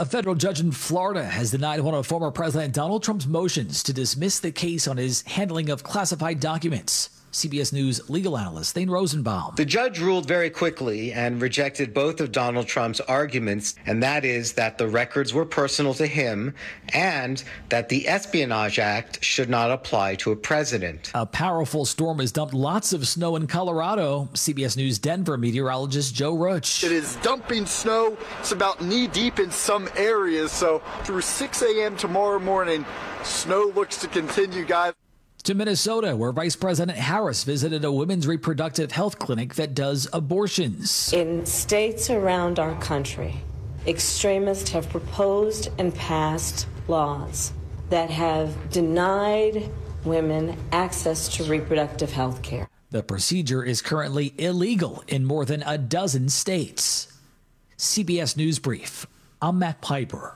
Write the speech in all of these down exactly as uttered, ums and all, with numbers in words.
A federal judge in Florida has denied one of former President Donald Trump's motions to dismiss the case on his handling of classified documents. C B S News legal analyst Thane Rosenbaum. The judge ruled very quickly and rejected both of Donald Trump's arguments, and that is that the records were personal to him and that the Espionage Act should not apply to a president. A powerful storm has dumped lots of snow in Colorado. C B S News Denver meteorologist Joe Rutsch. It is dumping snow. It's about knee deep in some areas, so through six a.m. tomorrow morning, snow looks to continue, guys. To Minnesota, where Vice President Harris visited a women's reproductive health clinic that does abortions. In states around our country, extremists have proposed and passed laws that have denied women access to reproductive health care. The procedure is currently illegal in more than a dozen states. C B S News Brief. I'm Matt Piper.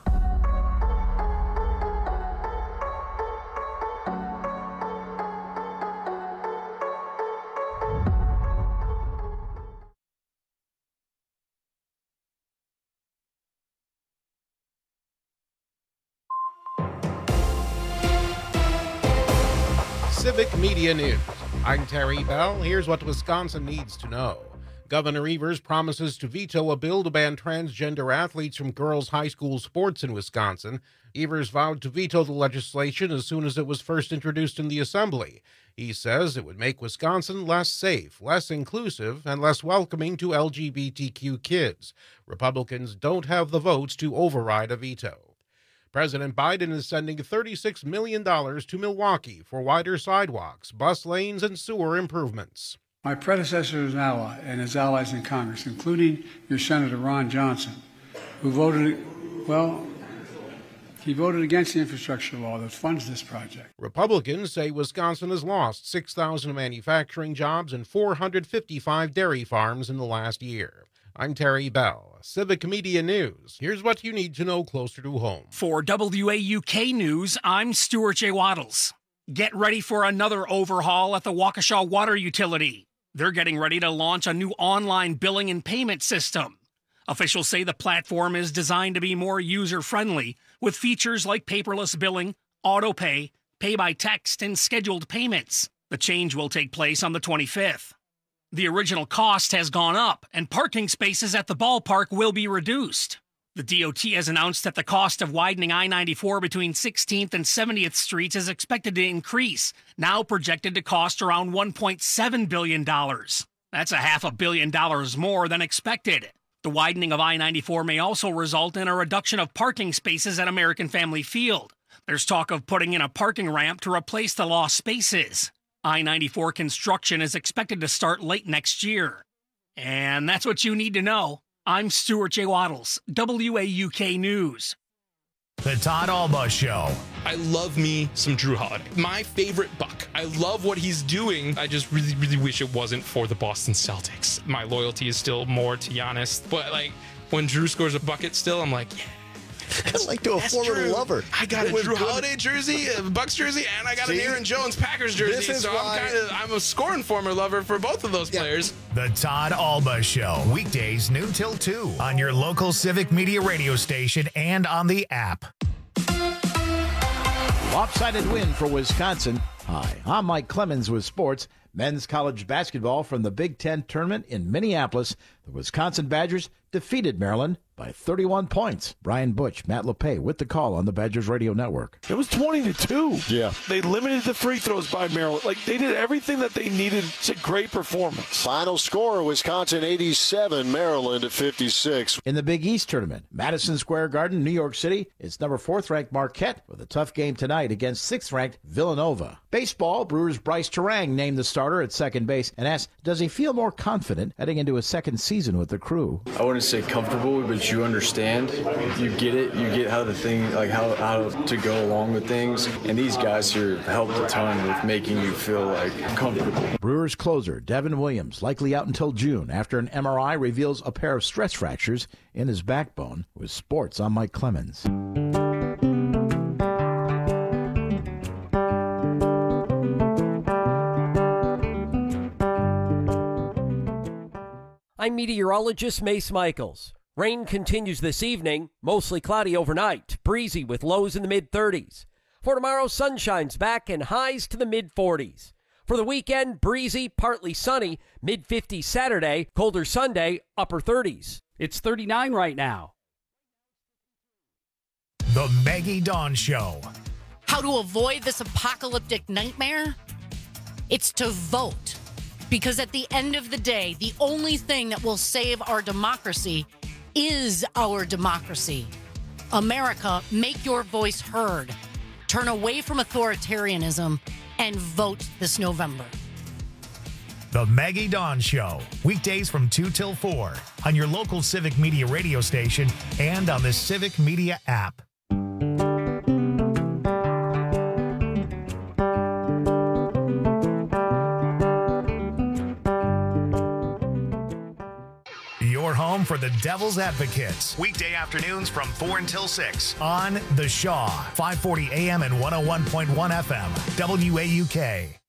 Civic Media News. I'm Terry Bell. Here's what Wisconsin needs to know. Governor Evers promises to veto a bill to ban transgender athletes from girls' high school sports in Wisconsin. Evers vowed to veto the legislation as soon as it was first introduced in the Assembly. He says it would make Wisconsin less safe, less inclusive, and less welcoming to L G B T Q kids. Republicans don't have the votes to override a veto. President Biden is sending thirty-six million dollars to Milwaukee for wider sidewalks, bus lanes, and sewer improvements. My predecessor is an ally and his allies in Congress, including your Senator Ron Johnson, who voted, well, he voted against the infrastructure law that funds this project. Republicans say Wisconsin has lost six thousand manufacturing jobs and four hundred fifty-five dairy farms in the last year. I'm Terry Bell, Civic Media News. Here's what you need to know closer to home. For W A U K News, I'm Stuart J. Waddles. Get ready for another overhaul at the Waukesha Water Utility. They're getting ready to launch a new online billing and payment system. Officials say the platform is designed to be more user-friendly, with features like paperless billing, auto-pay, pay by text, and scheduled payments. The change will take place on the twenty-fifth. The original cost has gone up, and parking spaces at the ballpark will be reduced. The D O T has announced that the cost of widening I ninety-four between sixteenth and seventieth Streets is expected to increase, now projected to cost around one point seven billion dollars. That's a half a billion dollars more than expected. The widening of I ninety-four may also result in a reduction of parking spaces at American Family Field. There's talk of putting in a parking ramp to replace the lost spaces. I ninety-four construction is expected to start late next year. And that's what you need to know. I'm Stuart J. Waddles, W A U K News. The Todd Alba Show. I love me some Drew Holiday. My favorite Buck. I love what he's doing. I just really, really wish it wasn't for the Boston Celtics. My loyalty is still more to Giannis. But, like, when Drew scores a bucket still, I'm like, yeah. Kind of like to a That's former true. lover. I got It a was Drew good. Holiday jersey, a Bucks jersey, and I got See? an Aaron Jones Packers jersey. This is so why- I'm kind of I'm a scoring former lover for both of those Yeah. players. The Todd Alba Show. Weekdays noon till two on your local Civic Media radio station and on the app. Lopsided win for Wisconsin. Hi, I'm Mike Clemens with sports. Men's college basketball from the Big Ten tournament in Minneapolis. The Wisconsin Badgers defeated Maryland by thirty-one points. Brian Butch, Matt LePay with the call on the Badgers Radio Network. It was twenty to two. Yeah. They limited the free throws by Maryland. Like, they did everything that they needed. It's a great performance. Final score, Wisconsin eighty-seven, Maryland at fifty-six. In the Big East tournament, Madison Square Garden, New York City, it's number fourth-ranked Marquette with a tough game tonight against sixth-ranked Villanova. Baseball, Brewers' Bryce Terang named the starter at second base and asked, does he feel more confident heading into his second season with the Crew? I wouldn't say comfortable, but you understand. You get it. You get how the thing, like how, how to go along with things. And these guys here helped a ton with making you feel like comfortable. Brewers closer Devin Williams likely out until June after an M R I reveals a pair of stress fractures in his backbone. With sports, I'm Mike Clemens. I'm meteorologist Mace Michaels. Rain continues this evening, mostly cloudy overnight, breezy with lows in the mid-thirties. For tomorrow, sunshine's back and highs to the mid-forties. For the weekend, breezy, partly sunny, mid-fifties Saturday, colder Sunday, upper thirties. It's thirty-nine right now. The Maggie Dawn Show. How to avoid this apocalyptic nightmare? It's to vote. Because at the end of the day, the only thing that will save our democracy is our democracy. America, make your voice heard. Turn away from authoritarianism and vote this November. The Maggie Dawn Show. Weekdays from two till four on your local Civic Media radio station and on the Civic Media app. Your home for the Devil's Advocates. Weekday afternoons from four until six on The Shaw, five forty A M and one oh one point one F M, W A U K.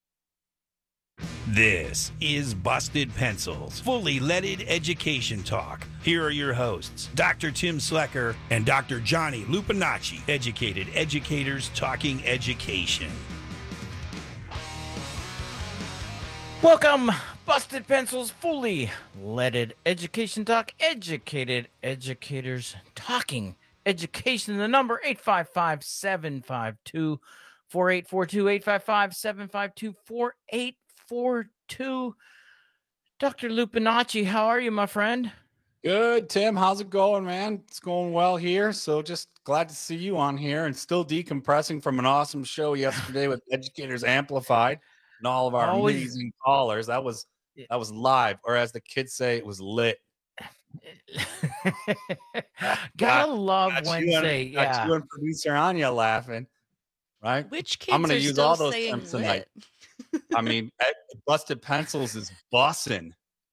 This is Busted Pencils, fully leaded education talk. Here are your hosts, Doctor Tim Slecker and Doctor Johnny Lupinacci, educated educators talking education. Welcome, Busted Pencils, fully leaded education talk, educated educators talking education. The number eight five five, seven five two, four eight four two, eight five five, seven five two, four eight four two. Doctor Lupinacci, how are you, my friend? Good, Tim. How's it going, man? It's going well here. So just glad to see you on here and still decompressing from an awesome show yesterday with Educators Amplified and all of our Always. amazing callers. That was that was live, or as the kids say, it was lit. Gotta love got Wednesday. You and, got yeah. you and producer Anya laughing, right? Which kids I'm gonna are use still all those saying terms tonight. I mean, Busted Pencils is bussin'.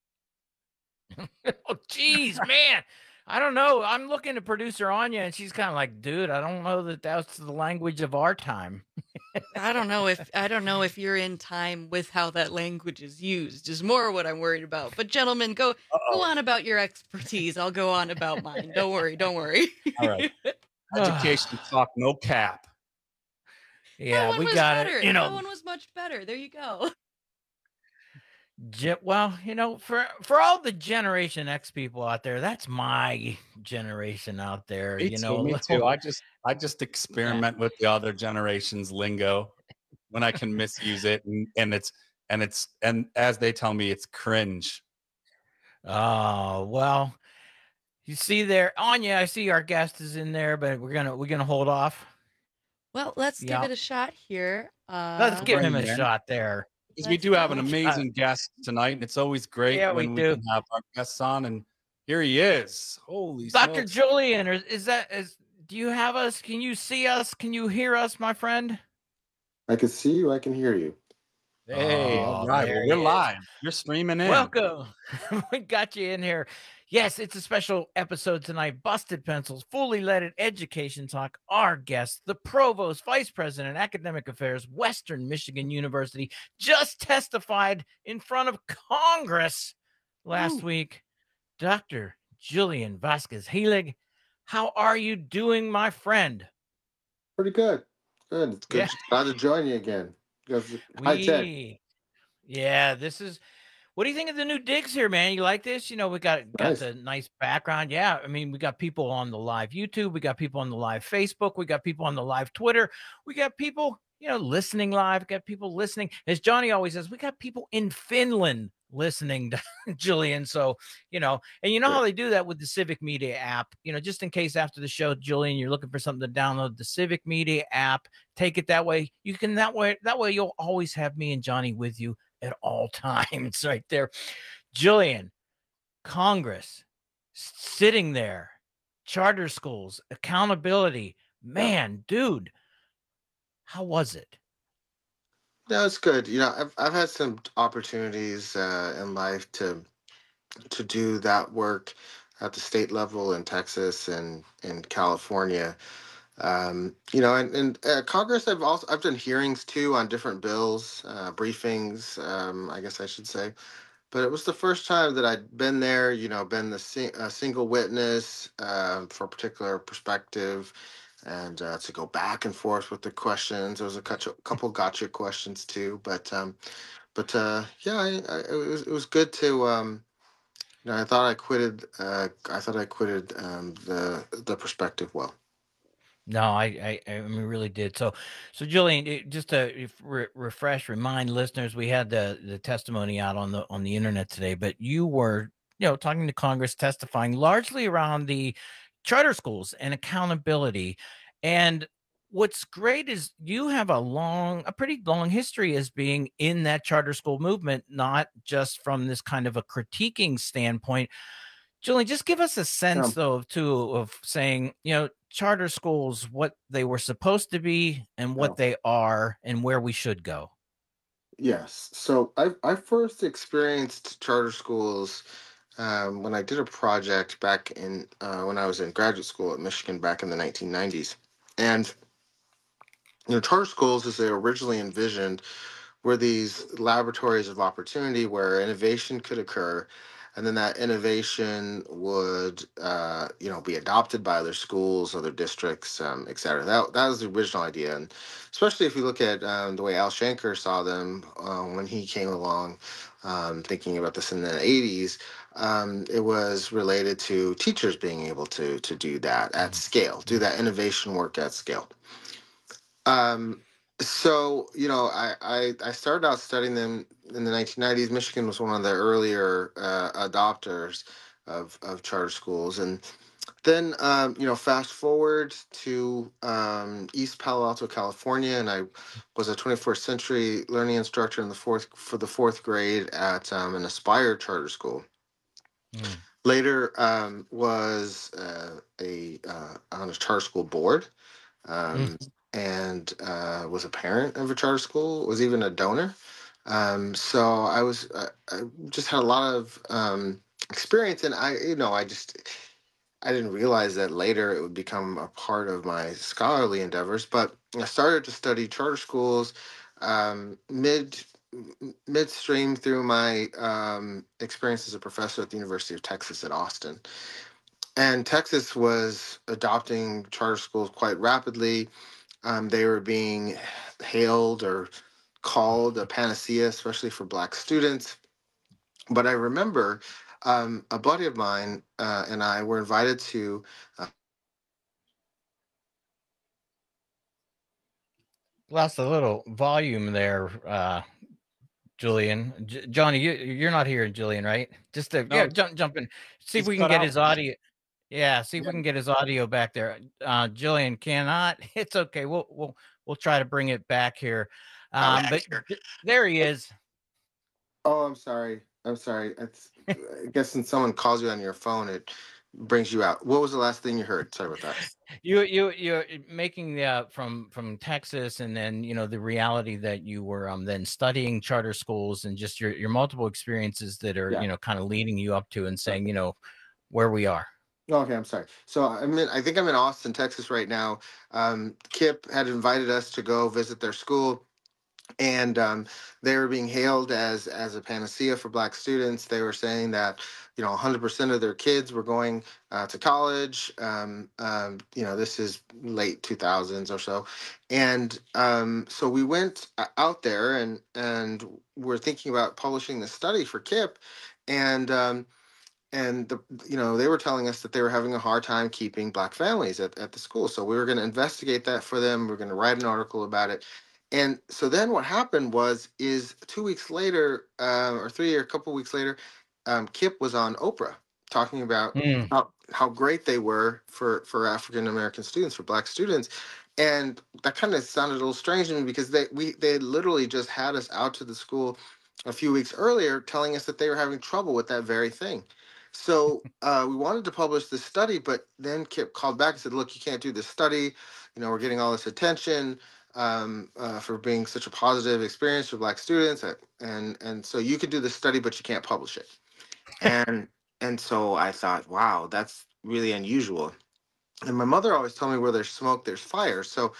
Oh, geez, man. I don't know. I'm looking at producer Anya, and she's kind of like, dude, I don't know that that's the language of our time. I don't know if I don't know if you're in time with how that language is used is more what I'm worried about. But gentlemen, go Uh-oh. go on about your expertise. I'll go on about mine. Don't worry, don't worry. All right. Education talk, no cap. Yeah, that one we was got better. it. You know, that one was much better. There you go. Ge- well, you know, for for all the Generation X people out there, that's my generation out there. Me you too, know, me too. I just I just experiment with the other generation's lingo when I can misuse it, and, and it's and it's and as they tell me, it's cringe. Oh well, you see there, Anya. I see our guest is in there, but we're gonna we're gonna hold off. Well, let's Yeah. give it a shot here. Uh, Let's give him a there. shot there. Because we Let's do have an go. amazing guest tonight, and it's always great Yeah, we when we, do. can have our guests on. And here he is. Holy Doctor smokes. Julian, is, is that is? Do you have us? Can you see us? Can you hear us, my friend? I can see you. I can hear you. Hey, Oh, all right. there Well, he we're is. live. You're streaming in. Welcome. We got you in here. Yes, it's a special episode tonight. Busted Pencils, fully leaded education talk. Our guest, the Provost, Vice President, Academic Affairs, Western Michigan University, just testified in front of Congress last Ooh. week. Doctor Julian Vasquez Helig, how are you doing, my friend? Pretty good. Good. It's good. Yeah. Glad to join you again. Because high tech. We, yeah, this is. What do you think of the new digs here, man? You like this? You know, we got got Nice. the nice background. Yeah, I mean, we got people on the live YouTube, we got people on the live Facebook, we got people on the live Twitter, we got people, you know, listening live. We got people listening. As Johnny always says, we got people in Finland listening to Julian. So, you know, and you know how they do that with the Civic Media app. You know, just in case after the show, Julian, you're looking for something to download the Civic Media app. Take it that way. You can that way. That way, you'll always have me and Johnny with you at all times, right there. Julian, Congress, sitting there, charter schools, accountability. Man, dude, how was it? No, it's good. You know, I've I've had some opportunities uh, in life to to do that work at the state level in Texas and in California. Um, you know, and, and uh, Congress, I've also I've done hearings too on different bills, uh, briefings, um, I guess I should say. but it was the first time that I'd been there, you know, been the sing- a single witness um, for a particular perspective, and uh, to go back and forth with the questions. There was a couple, couple gotcha questions too, but um, but uh, yeah, I, I, it was it was good to. Um, you know, I thought I quitted. Uh, I thought I quitted um, the the perspective well. No, I, I, I mean, really did. So, so Julian, it- just to if- re- refresh, remind listeners, we had the the testimony out on the on the internet today, but you were, you know, talking to Congress, testifying largely around the charter schools and accountability. And what's great is you have a long, a pretty long history as being in that charter school movement, not just from this kind of a critiquing standpoint. Julian, just give us a sense, Um, though, of too, of saying, you know, charter schools, what they were supposed to be and what oh, they are and where we should go. yes. So I I first experienced charter schools um, when I did a project back in uh, when I was in graduate school at Michigan back in the nineteen nineties, and you know, charter schools, as they were originally envisioned, were these laboratories of opportunity where innovation could occur, and then that innovation would uh, you know, be adopted by other schools, other districts, um, et cetera. That, that was the original idea. And especially if you look at um, the way Al Shanker saw them uh, when he came along, um, thinking about this in the eighties, um, it was related to teachers being able to to do that at scale, do that innovation work at scale. Um, so you know, I, I I started out studying them in the nineteen nineties. Michigan was one of the earlier uh, adopters of of charter schools, and then um, you know, fast forward to um, East Palo Alto, California, and I was a twenty-first century learning instructor in the fourth for the fourth grade at um, an Aspire charter school. Later, um, was uh, a uh, on a charter school board, um, and uh, was a parent of a charter school. Was even a donor. Um, so I was uh, I just had a lot of um, experience, and I you know I just I didn't realize that later it would become a part of my scholarly endeavors. But I started to study charter schools um, mid m- midstream through my um, experience as a professor at the University of Texas at Austin. And Texas was adopting charter schools quite rapidly. Um, they were being hailed or called a panacea, especially for Black students. But I remember um, a buddy of mine uh, and I were invited to. Uh, Lost a little volume there, uh, Julian. J- Johnny, you, you're not here, Julian, right? Just to, yeah, No, jump, jump in. See if he's we can cut get out. his audio. Yeah, see if Yeah. we can get his audio back there. Uh, Julian cannot. It's okay. We'll we'll we'll try to bring it back here. Um, but th- there he is. oh, I'm sorry. I'm sorry. It's, I guess when someone calls you on your phone, it brings you out. What was the last thing you heard? Sorry about that. You you you're making the uh, from from Texas, and then you know the reality that you were um then studying charter schools and just your your multiple experiences that are Yeah. you know kind of leading you up to and saying you know where we are. Okay, I'm sorry. So I'm in, I think I'm in Austin, Texas right now. Um, Kip had invited us to go visit their school, and um, they were being hailed as as a panacea for Black students. They were saying that you know one hundred percent of their kids were going uh, to college. Um, um, you know, this is late two thousands or so, and um, so we went uh, out there and and we're thinking about publishing the study for Kip, and um, and the you know they were telling us that they were having a hard time keeping Black families at, at the school. So we were going to investigate that for them. We are going to write an article about it. And so then what happened was is two weeks later, um, or three or a couple weeks later, um, Kip was on Oprah talking about Mm. how, how great they were for for African American students, for Black students. And that kind of sounded a little strange to me because they we they had literally just had us out to the school a few weeks earlier telling us that they were having trouble with that very thing. So uh, we wanted to publish this study, but then Kip called back and said, "Look, you can't do this study. You know, we're getting all this attention um, uh, for being such a positive experience for Black students, uh, and and so you could do this study, but you can't publish it." And and so I thought, wow, that's really unusual. And my mother always told me, where there's smoke, there's fire. So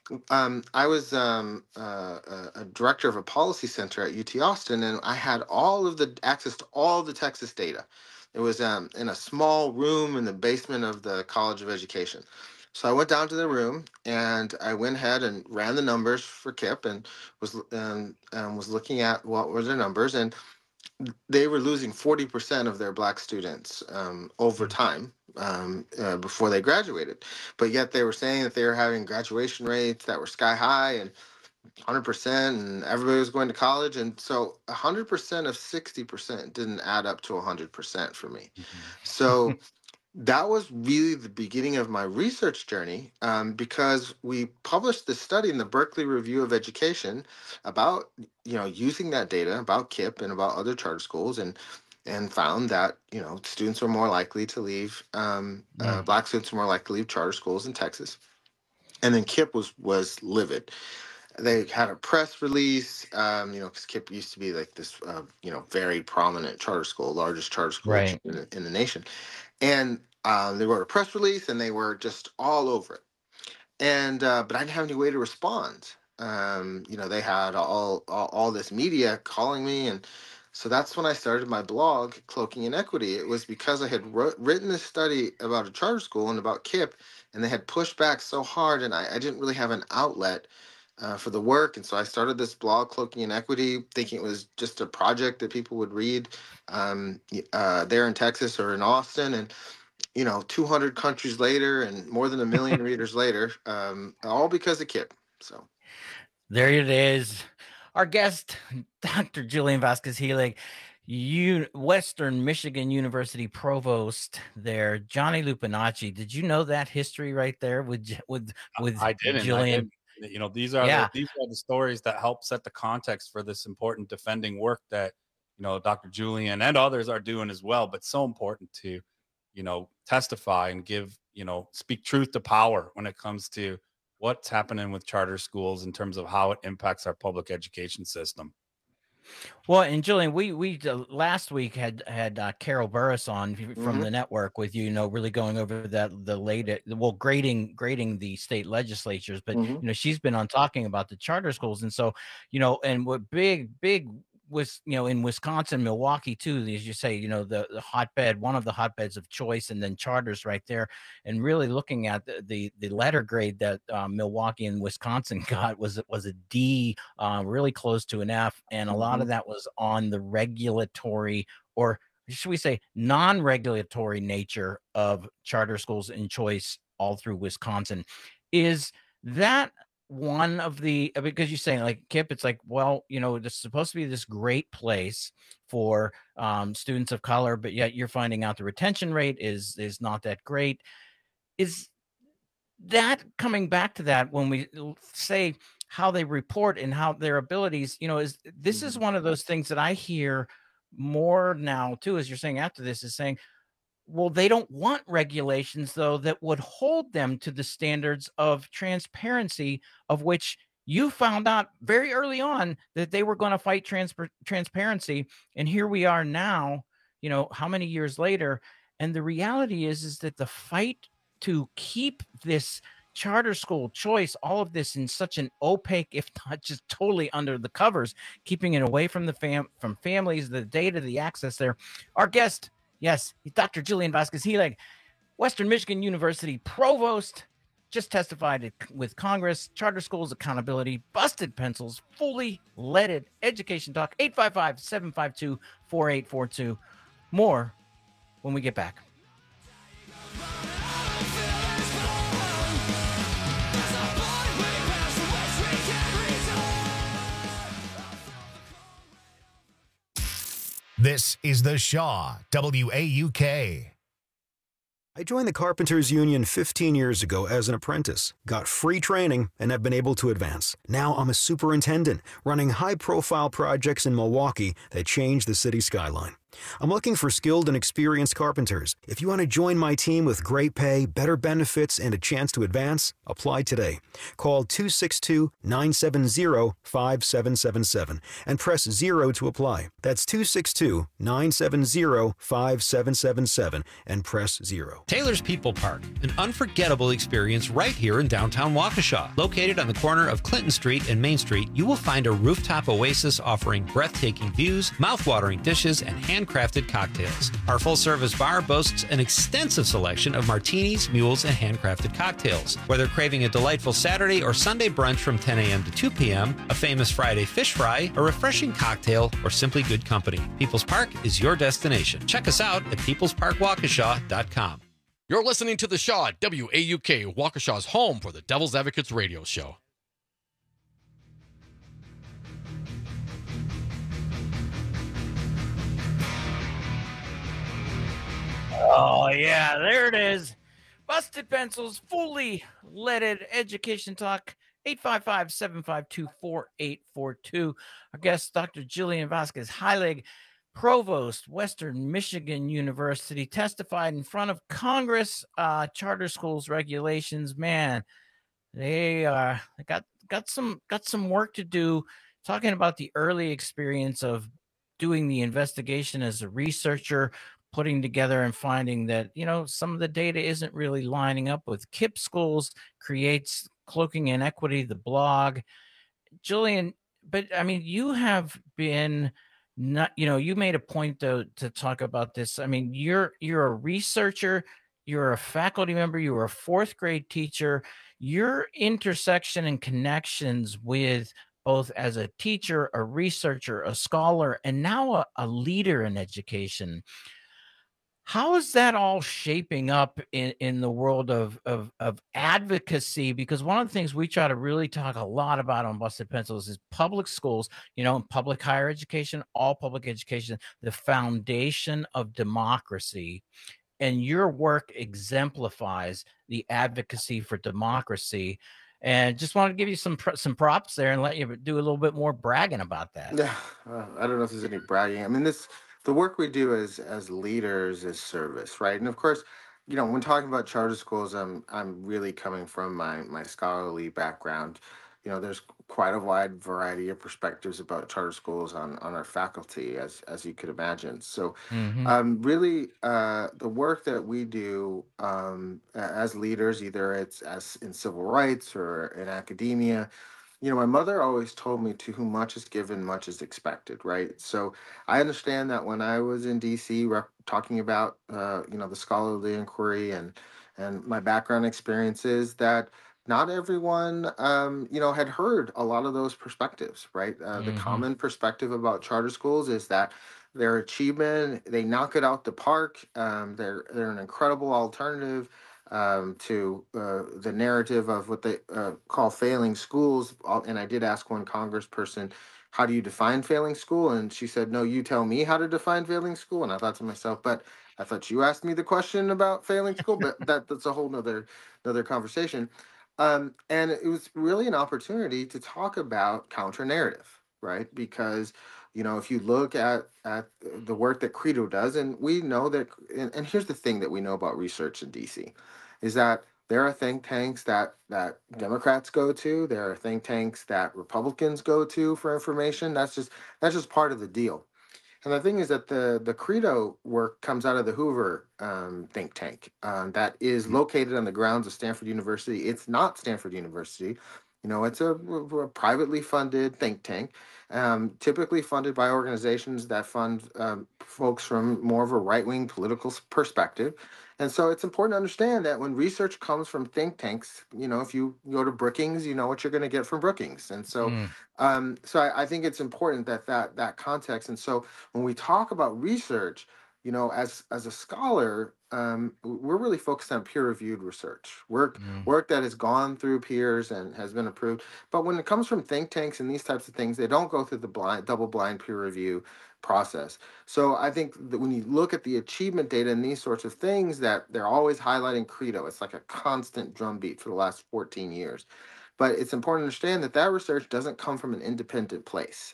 um, I was um, uh, a, a director of a policy center at U T Austin, and I had all of the access to all the Texas data. It was um, in a small room in the basement of the College of Education. So I went down to the room and I went ahead and ran the numbers for K I P P and was um, um, was looking at what were their numbers, and they were losing forty percent of their black students um, over time um, uh, before they graduated. But yet they were saying that they were having graduation rates that were sky high and one hundred percent, and everybody was going to college. And so one hundred percent of sixty percent didn't add up to one hundred percent for me. Mm-hmm. So that was really the beginning of my research journey, um, because we published this study in the Berkeley Review of Education about, you know, using that data about K I P P and about other charter schools, and and found that, you know, students were more likely to leave, um, mm. uh, black students were more likely to leave charter schools in Texas. And then K I P P was, was livid. They had a press release, um, you know, because K I P P used to be like this, uh, you know, very prominent charter school, largest charter school right. in, in the nation. And um, they wrote a press release, and they were just all over it. And uh, but I didn't have any way to respond. Um, you know, they had all, all all this media calling me, and so that's when I started my blog, Cloaking Inequity. It was because I had wrote, written this study about a charter school and about K I P P, and they had pushed back so hard, and I, I didn't really have an outlet uh, for the work. And so I started this blog, Cloaking Inequity, thinking it was just a project that people would read um, uh, there in Texas or in Austin. And, you know, two hundred countries later and more than a million readers later, um, all because of K I P P. So there it is. Our guest, Doctor Julian Vasquez-Heilig, U- Western Michigan University provost there, Johnny Lupinacci. Did you know that history right there with with with I didn't, Julian? I didn't. You know, these are yeah. the, these are the stories that help set the context for this important defending work that, you know, Doctor Julian and others are doing as well. But so important to, you know, testify and give, you know, speak truth to power when it comes to what's happening with charter schools in terms of how it impacts our public education system. Well, and Julian, we we uh, last week had had uh, Carol Burris on from mm-hmm. the network with you, you know, really going over that the latest, well, grading grading the state legislatures, but mm-hmm. you know, she's been on talking about the charter schools, and so you know, and what big big was, you know, in Wisconsin, Milwaukee too, as you say, you know, the, the hotbed, one of the hotbeds of choice, and then charters right there, and really looking at the the, the letter grade that um, Milwaukee and Wisconsin got was was a D, uh, really close to an F, and a mm-hmm. lot of that was on the regulatory, or should we say non-regulatory nature of charter schools in choice all through Wisconsin. Is that one of the, because you're saying like K I P P, it's like, well, you know, it's supposed to be this great place for um, students of color, but yet you're finding out the retention rate is is not that great. Is that coming back to that when we say how they report and how their abilities, you know, is this is one of those things that I hear more now too, as you're saying after this, is saying, well, they don't want regulations, though, that would hold them to the standards of transparency, of which you found out very early on that they were going to fight trans- transparency. And here we are now, you know, how many years later? And the reality is, is that the fight to keep this charter school choice, all of this in such an opaque, if not just totally under the covers, keeping it away from the fam- from families, the data, the access there. Our guest, yes, Doctor Julian Vasquez-Heilig, Western Michigan University provost, just testified with Congress. Charter schools accountability, busted pencils, fully leaded education talk. Eight five five, seven five two, four eight four two. More when we get back. This is The Shaw, W A U K. I joined the Carpenters Union fifteen years ago as an apprentice, got free training, and have been able to advance. Now I'm a superintendent, running high-profile projects in Milwaukee that change the city skyline. I'm looking for skilled and experienced carpenters. If you want to join my team with great pay, better benefits, and a chance to advance, apply today. Call two six two, nine seven zero, five seven seven seven and press zero to apply. That's two six two, nine seven zero, five seven seven seven and press zero. Taylor's People Park, an unforgettable experience right here in downtown Waukesha. Located on the corner of Clinton Street and Main Street, you will find a rooftop oasis offering breathtaking views, mouth-watering dishes, and handcrafted cocktails. Our full-service bar boasts an extensive selection of martinis, mules, and handcrafted cocktails. Whether craving a delightful Saturday or Sunday brunch from ten a.m. to two p.m., a famous Friday fish fry, a refreshing cocktail, or simply good company, People's Park is your destination. Check us out at peoples park waukesha dot com. You're listening to The Shaw at W A U K, Waukesha's home for the Devil's Advocates radio show. Oh, yeah, there it is. Busted Pencils, fully leaded education talk. eight five five, seven five two, four eight four two. Our guest, Doctor Jillian Vasquez Heilig, Provost, Western Michigan University, testified in front of Congress. Uh, charter schools regulations, man, they uh, they got got some got some work to do. Talking about the early experience of doing the investigation as a researcher, putting together and finding that, you know, some of the data isn't really lining up with K I P P schools, creates Cloaking Inequity, the blog. Jillian, but I mean, you have been not, you know, you made a point though to talk about this. I mean, you're you're a researcher, you're a faculty member, you were a fourth grade teacher. Your intersection and connections with both as a teacher, a researcher, a scholar, and now a, a leader in education. How is that all shaping up in, in the world of, of, of advocacy? Because one of the things we try to really talk a lot about on Busted Pencils is public schools, you know, public higher education, all public education, the foundation of democracy. And your work exemplifies the advocacy for democracy. And just wanted to give you some some props there and let you do a little bit more bragging about that. Yeah, uh, I don't know if there's any bragging. I mean, this the work we do as as leaders is service, right? And of course, you know, when talking about charter schools, I'm I'm really coming from my my scholarly background. You know, there's quite a wide variety of perspectives about charter schools on on our faculty, as as you could imagine. So, Mhm. um, really, uh, the work that we do um, a- as leaders, either it's as in civil rights or in academia, you know, my mother always told me, to whom much is given, much is expected, right? So I understand that when I was in D C rep- talking about, uh, you know, the scholarly inquiry and and my background experiences, that not everyone, um, you know, had heard a lot of those perspectives, right? Uh, the Mhm. common perspective about charter schools is that their achievement, they knock it out the park. Um, they're they're an incredible alternative um, to uh, the narrative of what they uh, call failing schools. Uh, And I did ask one congressperson, how do you define failing school? And she said, no, you tell me how to define failing school. And I thought to myself, but I thought you asked me the question about failing school, but that, that's a whole nother, nother conversation. Um, and it was really an opportunity to talk about counter narrative, right? Because, you know, if you look at at the work that Credo does, and we know that, and, and here's the thing that we know about research in D C, is that there are think tanks that that Democrats go to, there are think tanks that Republicans go to for information. That's just that's just part of the deal. And the thing is that the the Credo work comes out of the Hoover um, think tank um, that is located on the grounds of Stanford University. It's not Stanford University. You know, it's a, a privately funded think tank, um, typically funded by organizations that fund um, folks from more of a right-wing political s- perspective. And so it's important to understand that when research comes from think tanks, you know, if you go to Brookings, you know what you're going to get from Brookings. And so Mm. um, so I, I think it's important that that that context. And so when we talk about research, you know, as as a scholar, um, w- we're really focused on peer-reviewed research, work Mm. work that has gone through peers and has been approved. But when it comes from think tanks and these types of things, they don't go through the blind double-blind peer review process. So I think that when you look at the achievement data and these sorts of things, that they're always highlighting Credo. It's like a constant drumbeat for the last fourteen years. But it's important to understand that that research doesn't come from an independent place.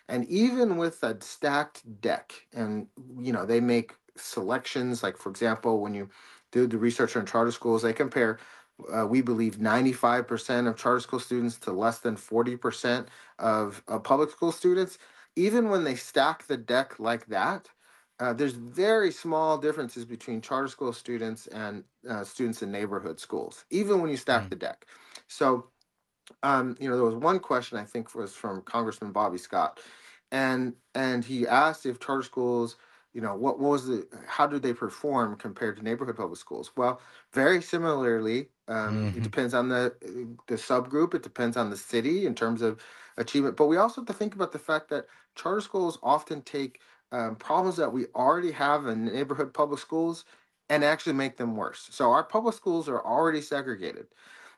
And even with a stacked deck, and you know, they make selections, like for example, when you do the research on charter schools, they compare, uh, we believe, ninety-five percent of charter school students to less than forty percent of, of public school students. Even when they stack the deck like that, uh, there's very small differences between charter school students and uh, students in neighborhood schools, even when you stack mm. the deck. So, um, you know, there was one question I think was from Congressman Bobby Scott, and and he asked if charter schools, you know, what, what was the, how did they perform compared to neighborhood public schools? Well, very similarly. Um, mm-hmm. It depends on the the subgroup. It depends on the city in terms of achievement. But we also have to think about the fact that charter schools often take um, problems that we already have in neighborhood public schools and actually make them worse. So our public schools are already segregated,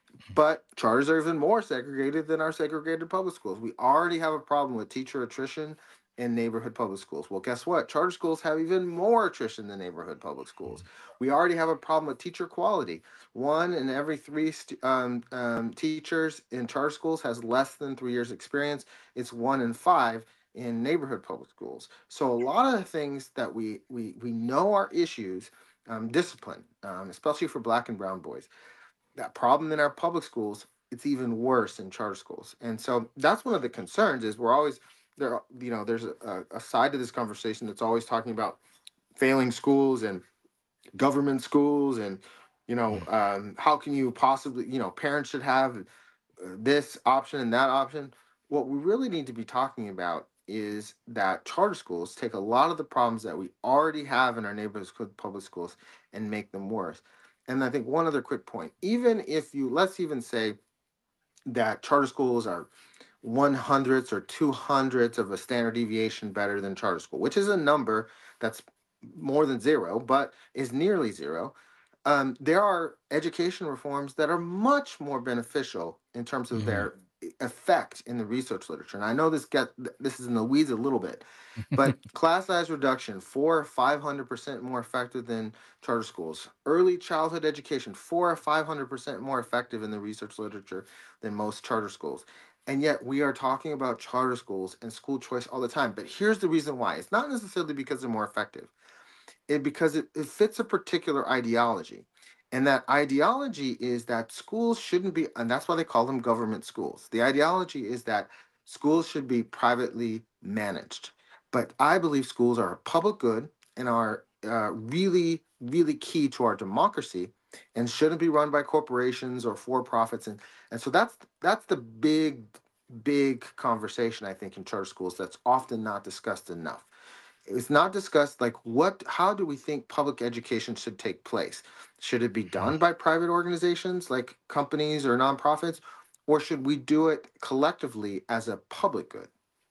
but charters are even more segregated than our segregated public schools. We already have a problem with teacher attrition in neighborhood public schools. Well, guess what? Charter schools have even more attrition than neighborhood public schools. We already have a problem with teacher quality. One in every three st- um, um, teachers in charter schools has less than three years experience. It's one in five in neighborhood public schools. So a lot of the things that we we we know are issues, um, discipline, um, especially for Black and brown boys. That problem in our public schools, it's even worse in charter schools. And so that's one of the concerns is we're always there, you know, there's a, a side to this conversation that's always talking about failing schools and government schools and, you know, um, how can you possibly, you know, parents should have this option and that option. What we really need to be talking about is that charter schools take a lot of the problems that we already have in our neighborhood public schools and make them worse. And I think one other quick point, even if you, let's even say that charter schools are one hundredths or two hundredths of a standard deviation better than charter school, which is a number that's more than zero, but is nearly zero. Um, there are education reforms that are much more beneficial in terms of mm-hmm. their effect in the research literature. And I know this get this is in the weeds a little bit, but class size reduction, four or five hundred percent more effective than charter schools. Early childhood education, four or five hundred percent more effective in the research literature than most charter schools. And yet we are talking about charter schools and school choice all the time. But here's the reason why. It's not necessarily because they're more effective. It because it, it fits a particular ideology. And that ideology is that schools shouldn't be, and that's why they call them government schools. The ideology is that schools should be privately managed. But I believe schools are a public good and are uh, really, really key to our democracy and shouldn't be run by corporations or for-profits. And, and so that's that's the big, big conversation, I think, in charter schools that's often not discussed enough. It's not discussed like what, how do we think public education should take place? Should it be done by private organizations like companies or nonprofits, or should we do it collectively as a public good?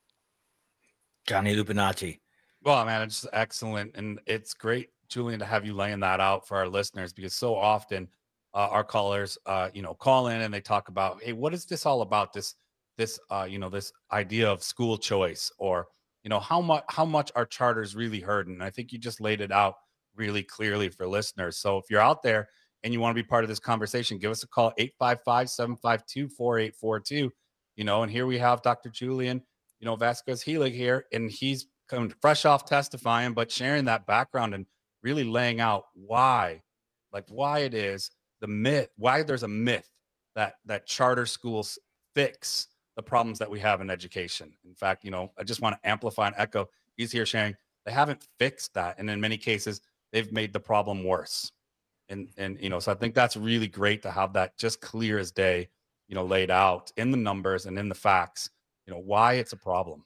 Johnny Lupinacci. Well, man, it's excellent. And it's great, Julian, to have you laying that out for our listeners, because so often uh, our callers, uh, you know, call in and they talk about, hey, what is this all about? This, this, uh, you know, this idea of school choice, or, you know, how much, how much are charters really hurting? And I think you just laid it out really clearly for listeners. So if you're out there and you want to be part of this conversation, give us a call, eight five five, seven five two, four eight four two, you know, and here we have Doctor Julian, you know, Vasquez Helig here, and he's coming fresh off testifying, but sharing that background and really laying out why, like why it is the myth, why there's a myth that, that charter schools fix the problems that we have in education. In fact, you know, I just want to amplify and echo, he's here sharing, they haven't fixed that. And in many cases, they've made the problem worse. And, and, you know, so I think that's really great to have that just clear as day, you know, laid out in the numbers and in the facts, you know, why it's a problem.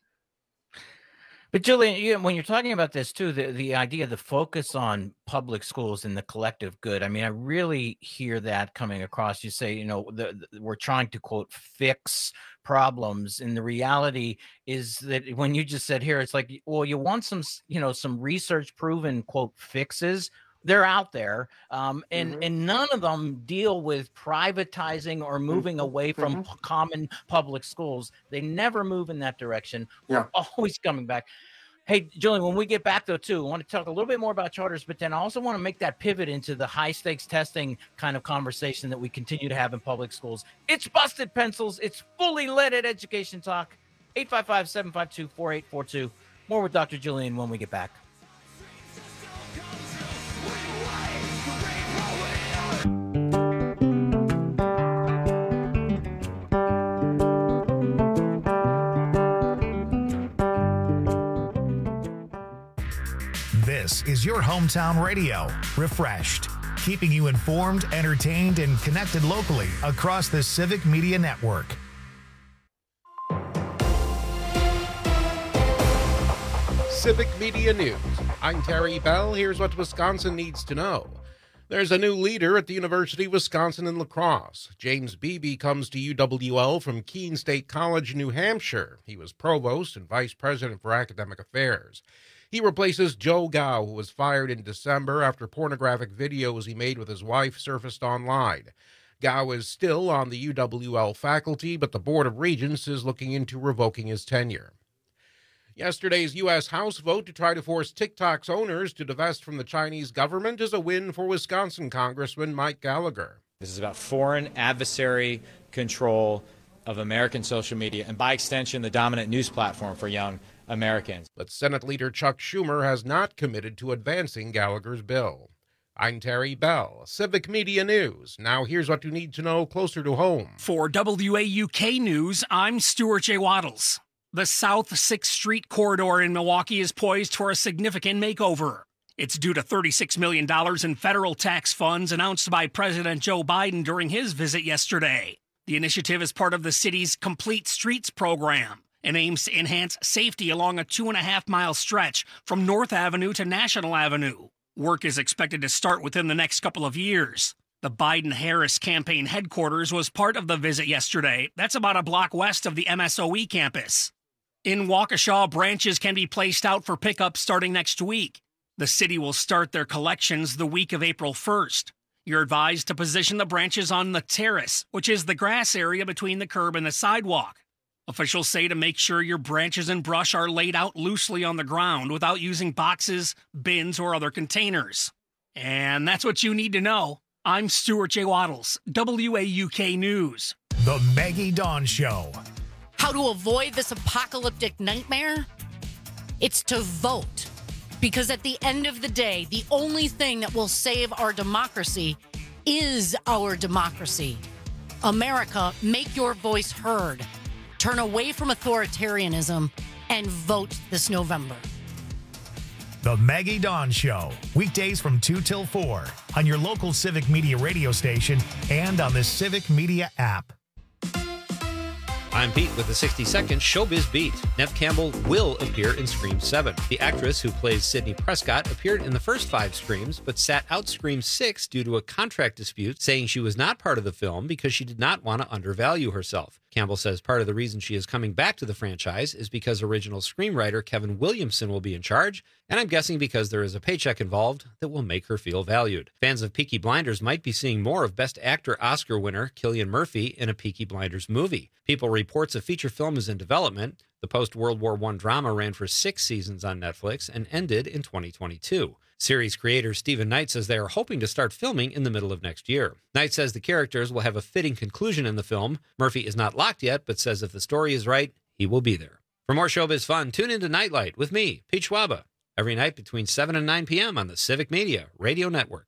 But Julian, you, when you're talking about this too, the, the idea, the focus on public schools and the collective good, I mean, I really hear that coming across. You say, you know, the, the, we're trying to, quote, fix problems. And the reality is that when you just said here, it's like, well, you want some, you know, some research proven, quote, fixes. They're out there, um, and, mm-hmm. and none of them deal with privatizing or moving mm-hmm. away from mm-hmm. common public schools. They never move in that direction. Yeah. We're always coming back. Hey, Julian, when we get back, though, too, I want to talk a little bit more about charters, but then I also want to make that pivot into the high-stakes testing kind of conversation that we continue to have in public schools. It's Busted Pencils. It's fully leaded education talk eight five five, seven five two, four eight four two. More with Doctor Julian when we get back. This is your hometown radio, refreshed, keeping you informed, entertained, and connected locally across the Civic Media Network. Civic Media News. I'm Terry Bell. Here's what Wisconsin needs to know. There's a new leader at the University of Wisconsin in La Crosse. James Beebe comes to U W L from Keene State College, New Hampshire. He was provost and vice president for academic affairs. He replaces Joe Gao, who was fired in December after pornographic videos he made with his wife surfaced online. Gao is still on the U W L faculty, but the Board of Regents is looking into revoking his tenure. Yesterday's U S House vote to try to force TikTok's owners to divest from the Chinese government is a win for Wisconsin Congressman Mike Gallagher. This is about foreign adversary control of American social media and, by extension, the dominant news platform for young Americans. But Senate Leader Chuck Schumer has not committed to advancing Gallagher's bill. I'm Terry Bell, Civic Media News. Now here's what you need to know closer to home. For W A U K News, I'm Stuart J. Waddles. The South sixth Street corridor in Milwaukee is poised for a significant makeover. It's due to thirty-six million dollars in federal tax funds announced by President Joe Biden during his visit yesterday. The initiative is part of the city's Complete Streets program and aims to enhance safety along a two and a half mile stretch from North Avenue to National Avenue. Work is expected to start within the next couple of years. The Biden-Harris campaign headquarters was part of the visit yesterday. That's about a block west of the M S O E campus. In Waukesha, branches can be placed out for pickup starting next week. The city will start their collections the week of April first. You're advised to position the branches on the terrace, which is the grass area between the curb and the sidewalk. Officials say to make sure your branches and brush are laid out loosely on the ground without using boxes, bins, or other containers. And that's what you need to know. I'm Stuart J. Waddles, W A U K News. The Maggie Dawn Show. How to avoid this apocalyptic nightmare? It's to vote. Because at the end of the day, the only thing that will save our democracy is our democracy. America, make your voice heard. Turn away from authoritarianism and vote this November. The Maggie Dawn Show. Weekdays from two till four on your local Civic Media radio station and on the Civic Media app. I'm Pete with the sixty second Showbiz Beat. Neve Campbell will appear in Scream seven. The actress who plays Sidney Prescott appeared in the first five Screams, but sat out Scream six due to a contract dispute, saying she was not part of the film because she did not want to undervalue herself. Campbell says part of the reason she is coming back to the franchise is because original screenwriter Kevin Williamson will be in charge, and I'm guessing because there is a paycheck involved that will make her feel valued. Fans of Peaky Blinders might be seeing more of Best Actor Oscar winner Cillian Murphy in a Peaky Blinders movie. People reports a feature film is in development. The post-World War One drama ran for six seasons on Netflix and ended in twenty twenty-two. Series creator Stephen Knight says they are hoping to start filming in the middle of next year. Knight says the characters will have a fitting conclusion in the film. Murphy is not locked yet, but says if the story is right, he will be there. For more showbiz fun, tune into Nightlight with me, Pete Schwaba, every night between seven and nine p.m. on the Civic Media Radio Network.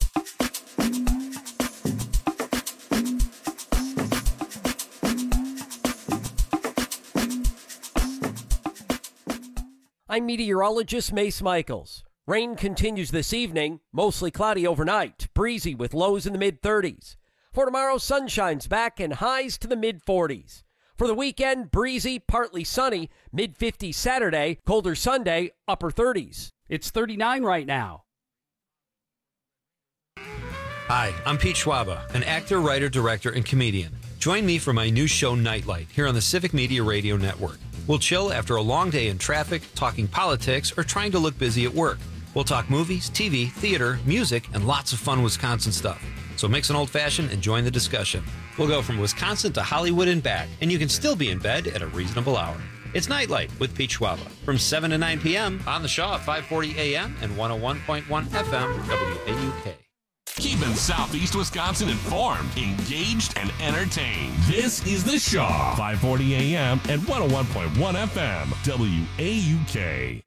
I'm meteorologist Mace Michaels. Rain continues this evening, mostly cloudy overnight, breezy with lows in the mid-thirties. For tomorrow, sunshine's back and highs to the mid-forties. For the weekend, breezy, partly sunny, mid-fifties Saturday, colder Sunday, upper thirties. It's thirty-nine right now. Hi, I'm Pete Schwaba, an actor, writer, director, and comedian. Join me for my new show, Nightlight, here on the Civic Media Radio Network. We'll chill after a long day in traffic, talking politics, or trying to look busy at work. We'll talk movies, T V, theater, music, and lots of fun Wisconsin stuff. So mix an old-fashioned and join the discussion. We'll go from Wisconsin to Hollywood and back, and you can still be in bed at a reasonable hour. It's Nightlight with Pete Schwaba from seven to nine p.m. on the Shaw at five forty a.m. and one oh one point one F M W A U K. Keeping Southeast Wisconsin informed, engaged, and entertained. This is The Shaw, five forty A M and one oh one point one F M, W A U K.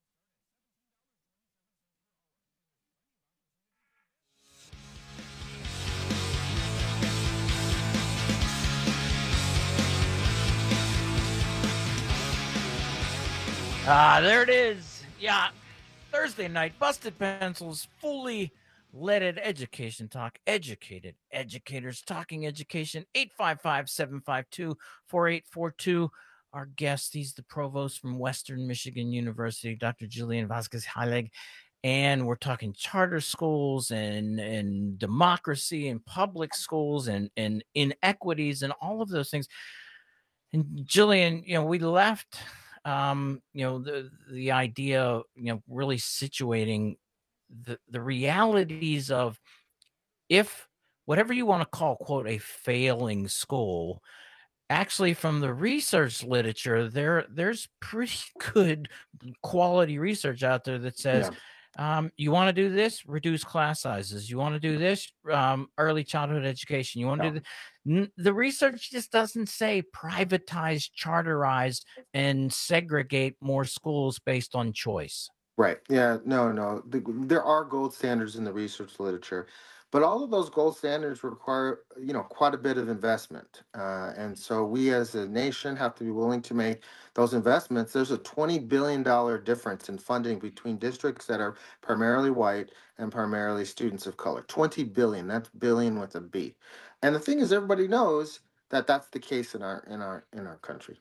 Ah, there it is. Yeah. Thursday night, Busted Pencils, fully leaded education talk. Educated educators talking education. eight five five, seven five two, four eight four two. Our guest, he's the provost from Western Michigan University, Doctor Julian Vasquez Heilig. And we're talking charter schools and, and democracy and public schools and, and inequities and all of those things. And Julian, you know, we left... Um, you know, the the idea of, you know, really situating the, the realities of if whatever you want to call, quote, a failing school, actually from the research literature, there there's pretty good quality research out there that says, yeah. um, you want to do this, reduce class sizes. You want to do this, um, early childhood education. You want to yeah. do the The research just doesn't say privatize, charterize, and segregate more schools based on choice. Right. Yeah. No, no. The, there are gold standards in the research literature, but all of those gold standards require, you know, quite a bit of investment. Uh, and so we as a nation have to be willing to make those investments. There's a twenty billion dollars difference in funding between districts that are primarily white and primarily students of color. twenty billion dollars. That's billion with a B. And the thing is, everybody knows that that's the case in our in our in our country.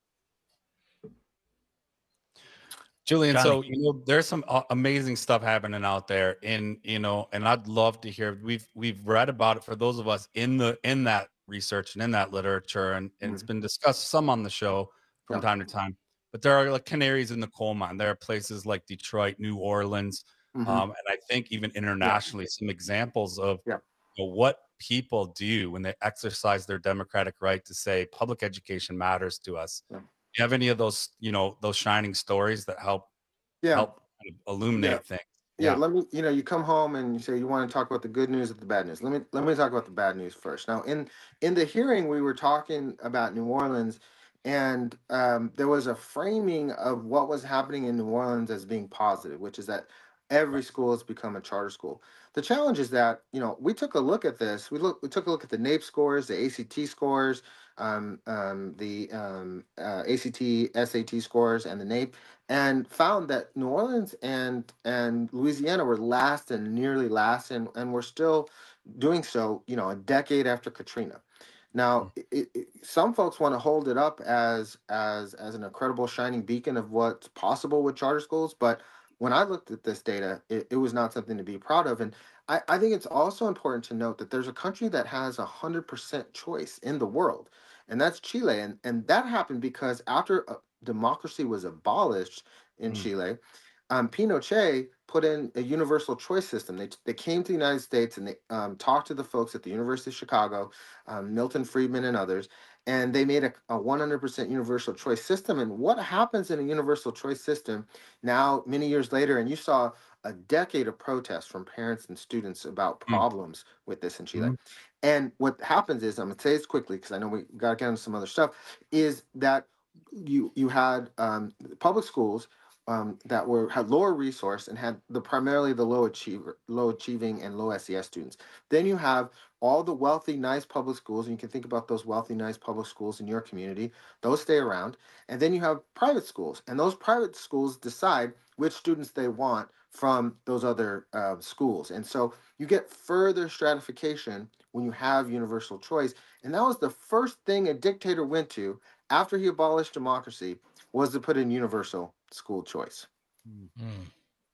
Julian, Johnny. so you know, there's some uh, amazing stuff happening out there, in you know, and I'd love to hear. We've we've read about it for those of us in the in that research and in that literature, and, and mm-hmm. it's been discussed some on the show from yeah. time to time. But there are like canaries in the coal mine. There are places like Detroit, New Orleans, mm-hmm. um, and I think even internationally, yeah. some examples of yeah. you know, what people do when they exercise their democratic right to say public education matters to us. Yeah. Do you have any of those, you know, those shining stories that help yeah. help kind of illuminate yeah. things? Yeah. yeah, let me, you know, you come home and you say you want to talk about the good news or the bad news. Let me let me talk about the bad news first. Now, in in the hearing, we were talking about New Orleans, and um, there was a framing of what was happening in New Orleans as being positive, which is that every school has become a charter school. The challenge is that, you know, we took a look at this. We look, we took a look at the NAEP scores, the A C T scores, um, um, the um, uh, A C T, S A T scores, and the NAEP, and found that New Orleans and and Louisiana were last and nearly last, and and we're still doing so, you know, a decade after Katrina. Now, it, it, some folks want to hold it up as as as an incredible shining beacon of what's possible with charter schools, but when I looked at this data, it, it was not something to be proud of. And I, I think it's also important to note that there's a country that has one hundred percent choice in the world, and that's Chile. And, and that happened because after uh, democracy was abolished in mm. Chile, um, Pinochet put in a universal choice system. They, they came to the United States and they um, talked to the folks at the University of Chicago, um, Milton Friedman and others, and they made a, a one hundred percent universal choice system. And what happens in a universal choice system now, many years later, and you saw a decade of protests from parents and students about problems mm. with this in Chile. Mm. And what happens is, I'm going to say this quickly because I know we got to get into some other stuff, is that you you had um, public schools um, that were had lower resource and had the primarily the low achiever, low achieving and low S E S students. Then you have all the wealthy, nice public schools, and you can think about those wealthy, nice public schools in your community. Those stay around. And then you have private schools, and those private schools decide which students they want from those other uh, schools. And so you get further stratification when you have universal choice. And that was the first thing a dictator went to after he abolished democracy, was to put in universal school choice. Mm-hmm.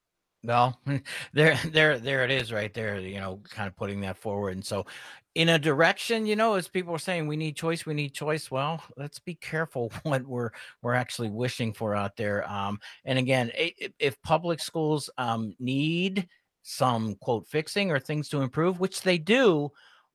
Well, there, there, there it is right there, you know, kind of putting that forward. And so in a direction, you know, as people are saying, we need choice, we need choice. Well, let's be careful what we're, we're actually wishing for out there. Um, and again, if, if public schools um, need some quote fixing or things to improve, which they do,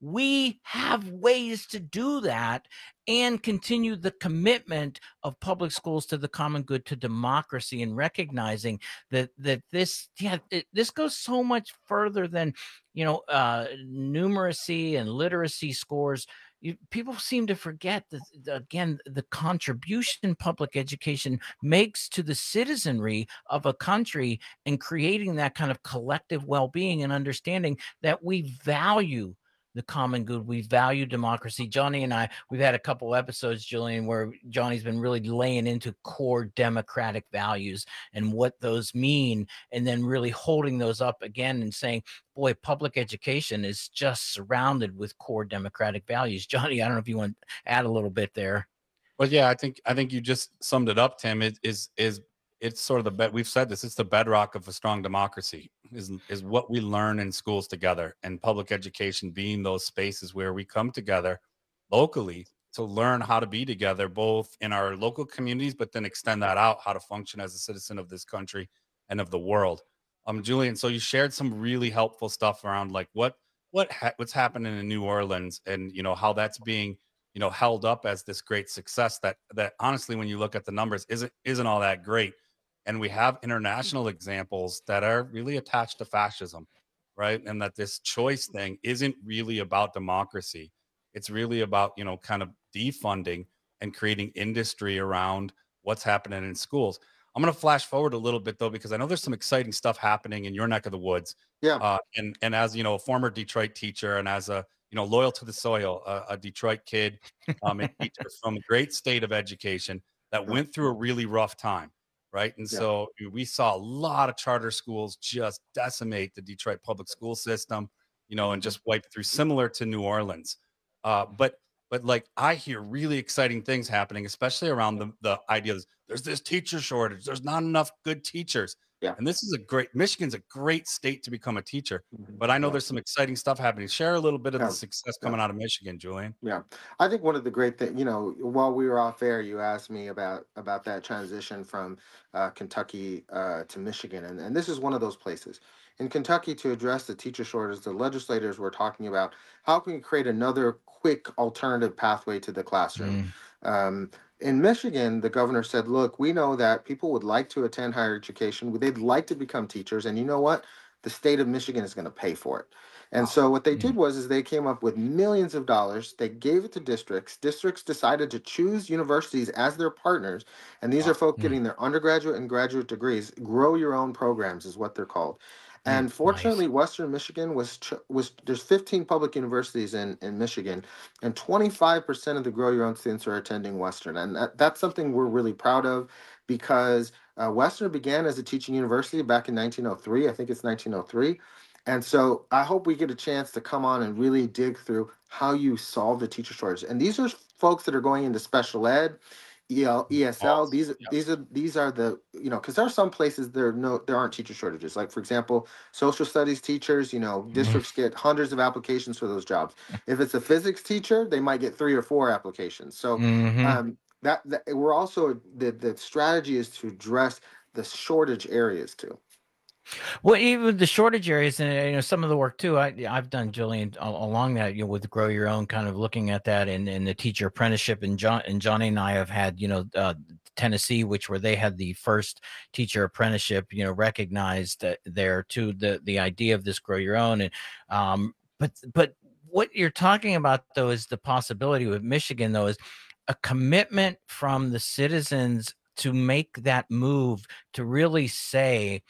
We have ways to do that and continue the commitment of public schools to the common good, to democracy, and recognizing that that this yeah it, this goes so much further than, you know, uh, numeracy and literacy scores. You, people seem to forget that, again, the contribution public education makes to the citizenry of a country and creating that kind of collective well-being and understanding that we value the common good. We value democracy. Johnny and I, we've had a couple episodes, Julian, where Johnny's been really laying into core democratic values and what those mean, and then really holding those up again and saying, boy, public education is just surrounded with core democratic values. Johnny, I don't know if you want to add a little bit there. Well, yeah, I think I think you just summed it up, Tim. It is is it's sort of the bed. We've said this. It's the bedrock of a strong democracy. Is is what we learn in schools together, and public education being those spaces where we come together locally to learn how to be together, both in our local communities, but then extend that out, how to function as a citizen of this country and of the world. Um, Julian, so you shared some really helpful stuff around like what what ha- what's happening in New Orleans, and you know how that's being you know held up as this great success that that honestly, when you look at the numbers, isn't isn't all that great. And we have international examples that are really attached to fascism, right? And that this choice thing isn't really about democracy. It's really about, you know, kind of defunding and creating industry around what's happening in schools. I'm going to flash forward a little bit, though, because I know there's some exciting stuff happening in your neck of the woods. Yeah. Uh, and, and as, you know, a former Detroit teacher and as a, you know, loyal to the soil, a, a Detroit kid, um, a teacher from a great state of education that went through a really rough time. Right. And yeah. so we saw a lot of charter schools just decimate the Detroit public school system, you know, and just wipe through, similar to New Orleans. Uh, but but like I hear really exciting things happening, especially around the, the idea that there's this teacher shortage. There's not enough good teachers. Yeah. And this is a great Michigan's a great state to become a teacher. But I know there's some exciting stuff happening. Share a little bit of yeah. the success coming yeah. out of Michigan, Julian. Yeah. I think one of the great things, you know, while we were off air, you asked me about about that transition from uh, Kentucky uh, to Michigan. And, and this is one of those places. In Kentucky, to address the teacher shortage, the legislators were talking about how can we create another quick alternative pathway to the classroom. Mm. Um, In Michigan, the governor said, look, we know that people would like to attend higher education. They'd like to become teachers. And you know what? The state of Michigan is going to pay for it. And so what they did was is they came up with millions of dollars. They gave it to districts. Districts decided to choose universities as their partners. And these are folks getting their undergraduate and graduate degrees. Grow your own programs is what they're called. And fortunately, nice. Western Michigan was was there's fifteen public universities in, in Michigan, and twenty-five percent of the Grow Your Own students are attending Western. And that, that's something we're really proud of, because uh, Western began as a teaching university back in nineteen oh three. I think it's nineteen oh three. And so I hope we get a chance to come on and really dig through how you solve the teacher shortage. And these are folks that are going into special ed, E L, E S L. These yeah. these are these are the, you know, because there are some places there are no there aren't teacher shortages. Like, for example, social studies teachers, you know, districts mm-hmm. get hundreds of applications for those jobs. If it's a physics teacher, they might get three or four applications. So mm-hmm. um, that, that we're also the the strategy is to address the shortage areas too. Well, even the shortage areas, and you know, some of the work too. I I've done, Julian, along that, you know, with Grow Your Own, kind of looking at that, and, and the teacher apprenticeship. And John and Johnny and I have had, you know, uh, Tennessee, which where they had the first teacher apprenticeship, you know, recognized uh, there too. The the idea of this Grow Your Own, and um, but but what you're talking about though is the possibility with Michigan though is a commitment from the citizens to make that move to really say.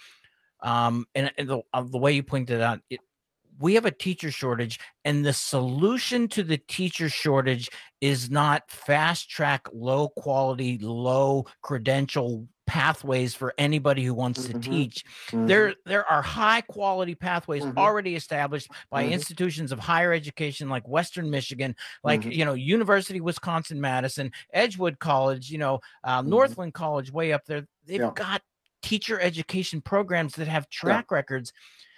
Um, and, and the, uh, the way you pointed out, it, we have a teacher shortage, and the solution to the teacher shortage is not fast track, low quality, low credential pathways for anybody who wants mm-hmm. to teach. Mm-hmm. There, there are high quality pathways mm-hmm. already established by mm-hmm. institutions of higher education like Western Michigan, like, mm-hmm. you know, University of Wisconsin-Madison, Edgewood College, you know, uh, mm-hmm. Northland College way up there. They've yeah. got teacher education programs that have track yeah. records.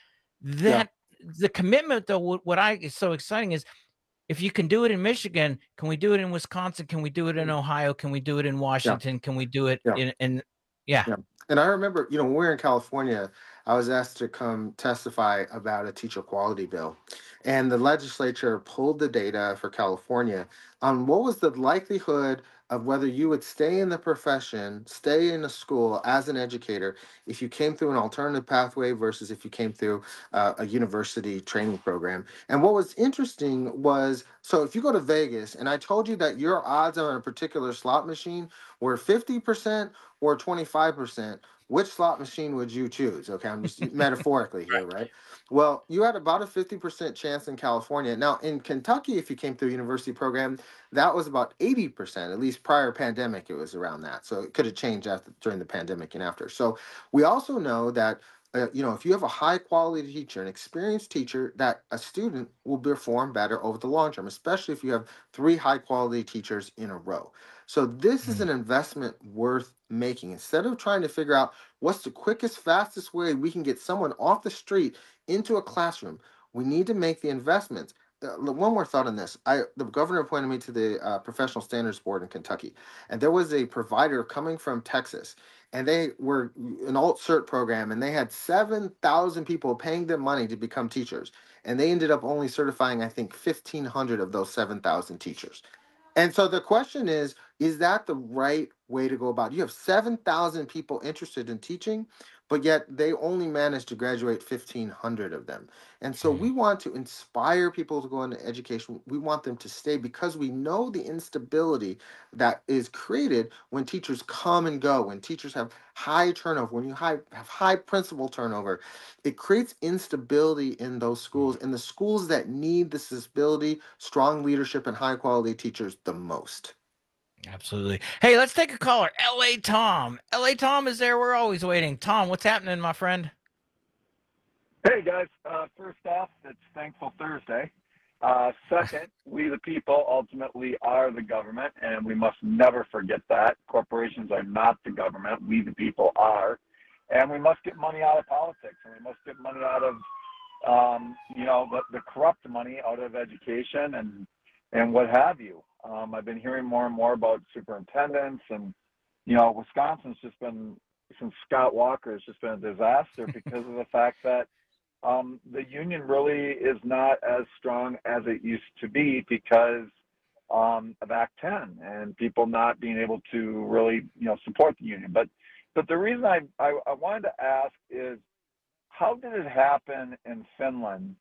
That yeah. the commitment though, what, what I is so exciting is, if you can do it in Michigan, can we do it in Wisconsin? Can we do it in Ohio? Can we do it in Washington? Yeah. Can we do it yeah. in, in yeah. yeah. And I remember, you know, when we were in California, I was asked to come testify about a teacher quality bill. And the legislature pulled the data for California on what was the likelihood of whether you would stay in the profession, stay in a school as an educator, if you came through an alternative pathway versus if you came through uh, a university training program. And what was interesting was, so if you go to Vegas, and I told you that your odds on a particular slot machine were fifty percent or twenty-five percent, which slot machine would you choose? Okay, I'm just metaphorically here, right? Well, you had about a fifty percent chance in California. Now, in Kentucky, if you came through a university program, that was about eighty percent, at least prior pandemic, it was around that. So it could have changed after during the pandemic and after. So we also know that, uh, you know, if you have a high quality teacher, an experienced teacher, that a student will perform better over the long term, especially if you have three high quality teachers in a row. So this is an investment worth making. Instead of trying to figure out what's the quickest, fastest way we can get someone off the street into a classroom, we need to make the investments. Uh, one more thought on this. I the governor appointed me to the uh, Professional Standards Board in Kentucky, and there was a provider coming from Texas, and they were an alt-cert program, and they had seven thousand people paying them money to become teachers, and they ended up only certifying, I think, fifteen hundred of those seven thousand teachers. And so the question is, is that the right way to go about it? You have seven thousand people interested in teaching, but yet they only managed to graduate fifteen hundred of them. And so we want to inspire people to go into education. We want them to stay because we know the instability that is created when teachers come and go, when teachers have high turnover, when you high, have high principal turnover. It creates instability in those schools, and the schools that need this stability, strong leadership, and high quality teachers the most. Absolutely. Hey, let's take a caller. L A Tom. L A Tom is there. We're always waiting. Tom, what's happening, my friend? Hey, guys. Uh, first off, it's Thankful Thursday. Uh, second, we the people ultimately are the government, and we must never forget that. Corporations are not the government. We the people are. And we must get money out of politics, and we must get money out of, um, you know, the, the corrupt money out of education and and what have you. Um, I've been hearing more and more about superintendents, and, you know, Wisconsin's just been, since Scott Walker, has just been a disaster because of the fact that um, the union really is not as strong as it used to be because um, of Act ten and people not being able to really, you know, support the union. But but the reason I, I, I wanted to ask is, how did it happen in Finland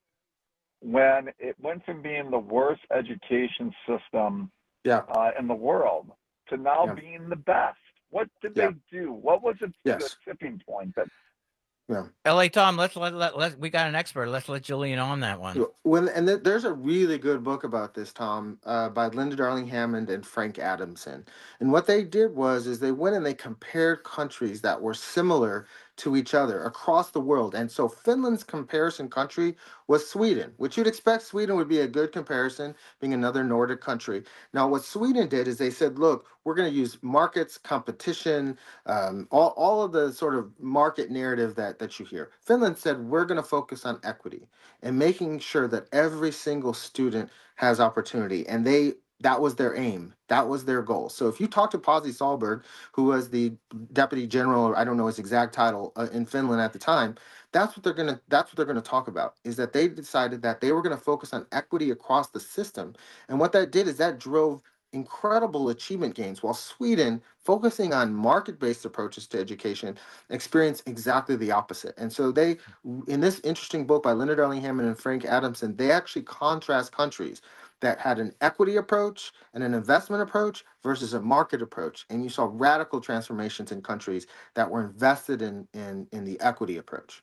when it went from being the worst education system yeah. uh, in the world to now Yeah. being the best? What did Yeah. they do? What was it, Yes. the tipping point that Yeah. L A Tom, let's let, let, let we got an expert. Let's let Julian on that one. When and th- there's a really good book about this, Tom, uh, by Linda Darling Hammond and Frank Adamson. And what they did was is they went and they compared countries that were similar to each other across the world. And so Finland's comparison country was Sweden, which you'd expect Sweden would be a good comparison, being another Nordic country. Now, what Sweden did is they said, look, we're going to use markets, competition, um, all, all of the sort of market narrative that, that you hear. Finland said, we're going to focus on equity and making sure that every single student has opportunity. And they that was their aim. That was their goal. So if you talk to Pasi Sahlberg, who was the deputy general, or I don't know his exact title, uh, in Finland at the time, that's what they're gonna that's what they're gonna talk about. Is that they decided that they were gonna focus on equity across the system, and what that did is that drove incredible achievement gains, while Sweden, focusing on market-based approaches to education, experienced exactly the opposite. And so they, in this interesting book by Linda Darling Hammond and Frank Adamson, they actually contrast countries that had an equity approach and an investment approach versus a market approach. And you saw radical transformations in countries that were invested in in, in the equity approach.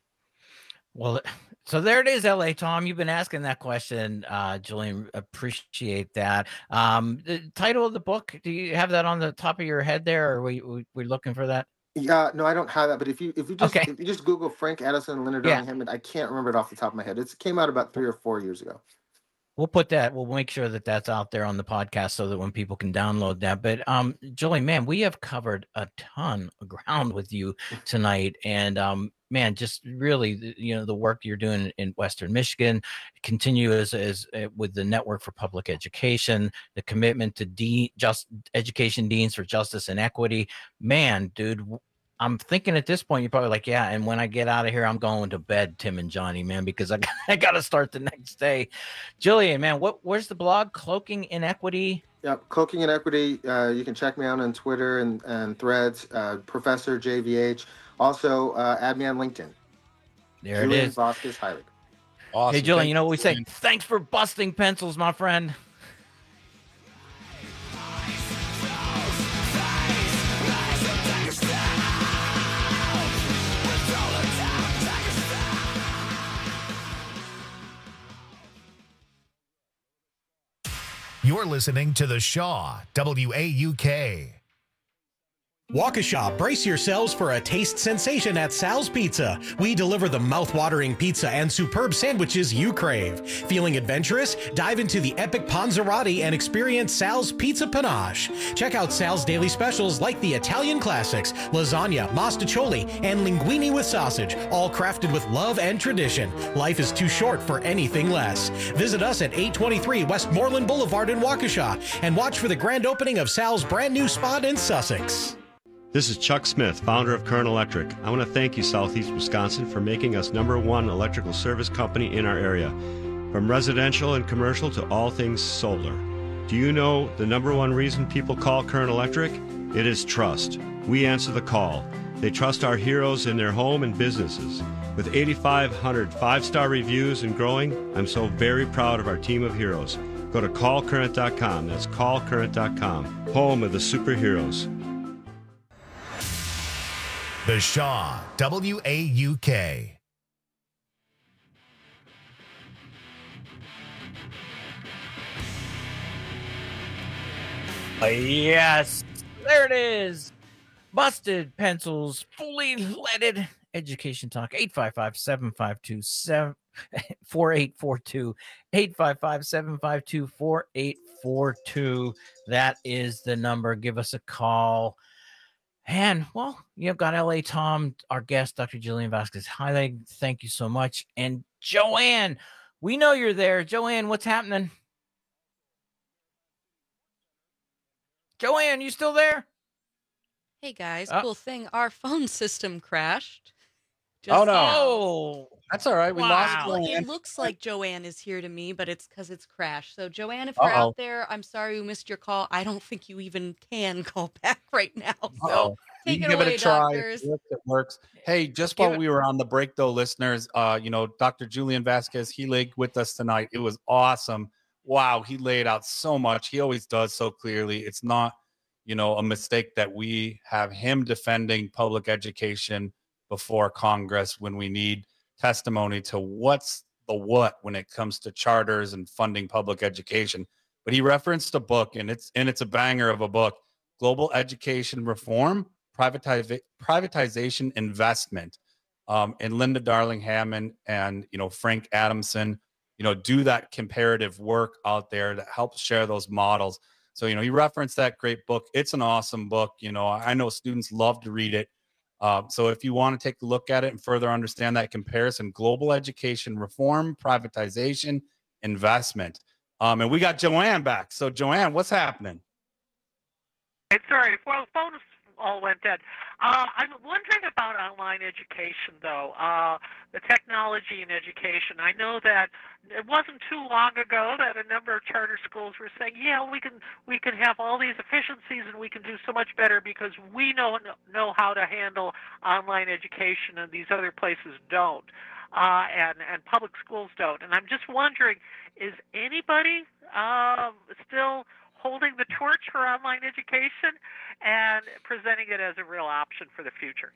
Well, so there it is, L A Tom. You've been asking that question, uh, Julian. Appreciate that. Um, the title of the book, do you have that on the top of your head there, or are we, we we looking for that? Yeah, no, I don't have that. But if you if you just Okay. if you just Google Frank Addison and Linda Darling Yeah. Hammond, I can't remember it off the top of my head. It came out about three or four years ago. We'll put that. We'll make sure that that's out there on the podcast so that when people can download that. But um, Julian, man, we have covered a ton of ground with you tonight, and um, man, just really, you know, the work you're doing in Western Michigan, continue as as uh, with the Network for Public Education, the commitment to de- just education deans for justice and equity. Man, dude, I'm thinking at this point, you're probably like, yeah. And when I get out of here, I'm going to bed, Tim and Johnny, man, because I, I got to start the next day. Jillian, man, what? Where's the blog? Cloaking Inequity. Yep, Cloaking Inequity. Uh, you can check me out on Twitter and, and Threads, uh, Professor J V H. Also, uh, add me on LinkedIn. There Julian it is. Vasquez Heilig. Awesome. Hey, Julian, you know what we say? Thanks for busting pencils, my friend. You're listening to The Shaw, W A U K. Waukesha, brace yourselves for a taste sensation at Sal's Pizza. We deliver the mouth-watering pizza and superb sandwiches you crave. Feeling adventurous? Dive into the epic Panzerotti and experience Sal's Pizza Panache. Check out Sal's daily specials like the Italian classics, lasagna, mostaccioli, and linguine with sausage, all crafted with love and tradition. Life is too short for anything less. Visit us at eight twenty-three Westmoreland Boulevard in Waukesha and watch for the grand opening of Sal's brand new spot in Sussex. This is Chuck Smith, founder of Current Electric. I want to thank you, Southeast Wisconsin, for making us number one electrical service company in our area. From residential and commercial to all things solar. Do you know the number one reason people call Current Electric? It is trust. We answer the call. They trust our heroes in their home and businesses. With eighty-five hundred five-star reviews and growing, I'm so very proud of our team of heroes. Go to call current dot com. That's call current dot com. Home of the superheroes. The Shaw, W A U K. Uh, yes, there it is. Busted pencils, fully leaded education talk. eight five five, seven five two, four eight four two. eight five five, seven five two, four eight four two. That is the number. Give us a call. And, well, you've got L A Tom, our guest, Doctor Jillian Vasquez Heilig. Thank you so much. And Joanne, we know you're there. Joanne, what's happening? Joanne, you still there? Hey, guys, Uh, cool thing. Our phone system crashed. Just Oh, no. now. Oh, That's all right. We Wow. lost Well, Joanne. it looks like Joanne is here to me, but it's because it's crashed. So, Joanne, if you're Uh-oh. out there, I'm sorry we missed your call. I don't think you even can call back right now. So, Uh-oh. take You it can give away, it a try. doctors. It works, it works. Hey, just Give while it- we were on the break, though, listeners, uh, you know, Doctor Julian Vasquez Heilig with us tonight. It was awesome. Wow, he laid out so much. He always does so clearly. It's not, you know, a mistake that we have him defending public education before Congress when we need testimony to what's the what when it comes to charters and funding public education. But he referenced a book, and it's and it's a banger of a book, Global Education Reform, Privatiza- Privatization Investment. Um, and Linda Darling Hammond and, you know, Frank Adamson, you know, do that comparative work out there that helps share those models. So, you know, he referenced that great book. It's an awesome book. You know, I know students love to read it. Uh, so if you want to take a look at it and further understand that comparison, global education reform, privatization, investment. Um, and we got Joanne back. So, Joanne, what's happening? It's all right. Well, phones all went dead. Uh, I'm wondering about online education, though. Uh, the technology in education. I know that it wasn't too long ago that a number of charter schools were saying, "Yeah, we can we can have all these efficiencies and we can do so much better because we know know how to handle online education and these other places don't, uh, and and public schools don't." And I'm just wondering, is anybody uh, still holding the torch for online education and presenting it as a real option for the future?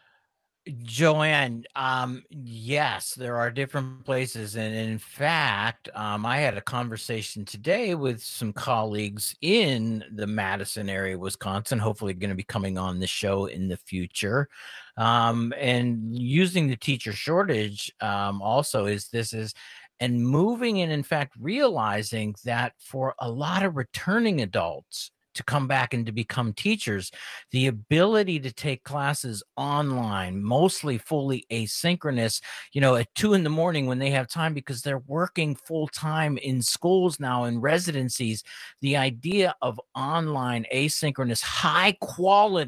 Joanne, um, yes, there are different places. And in fact, um, I had a conversation today with some colleagues in the Madison area, Wisconsin, hopefully going to be coming on the show in the future. Um, and using the teacher shortage um, also is this is and moving and in fact realizing that for a lot of returning adults to come back and to become teachers, the ability to take classes online, mostly fully asynchronous, you know, at two in the morning when they have time because they're working full time in schools now in residencies, the idea of online asynchronous high quality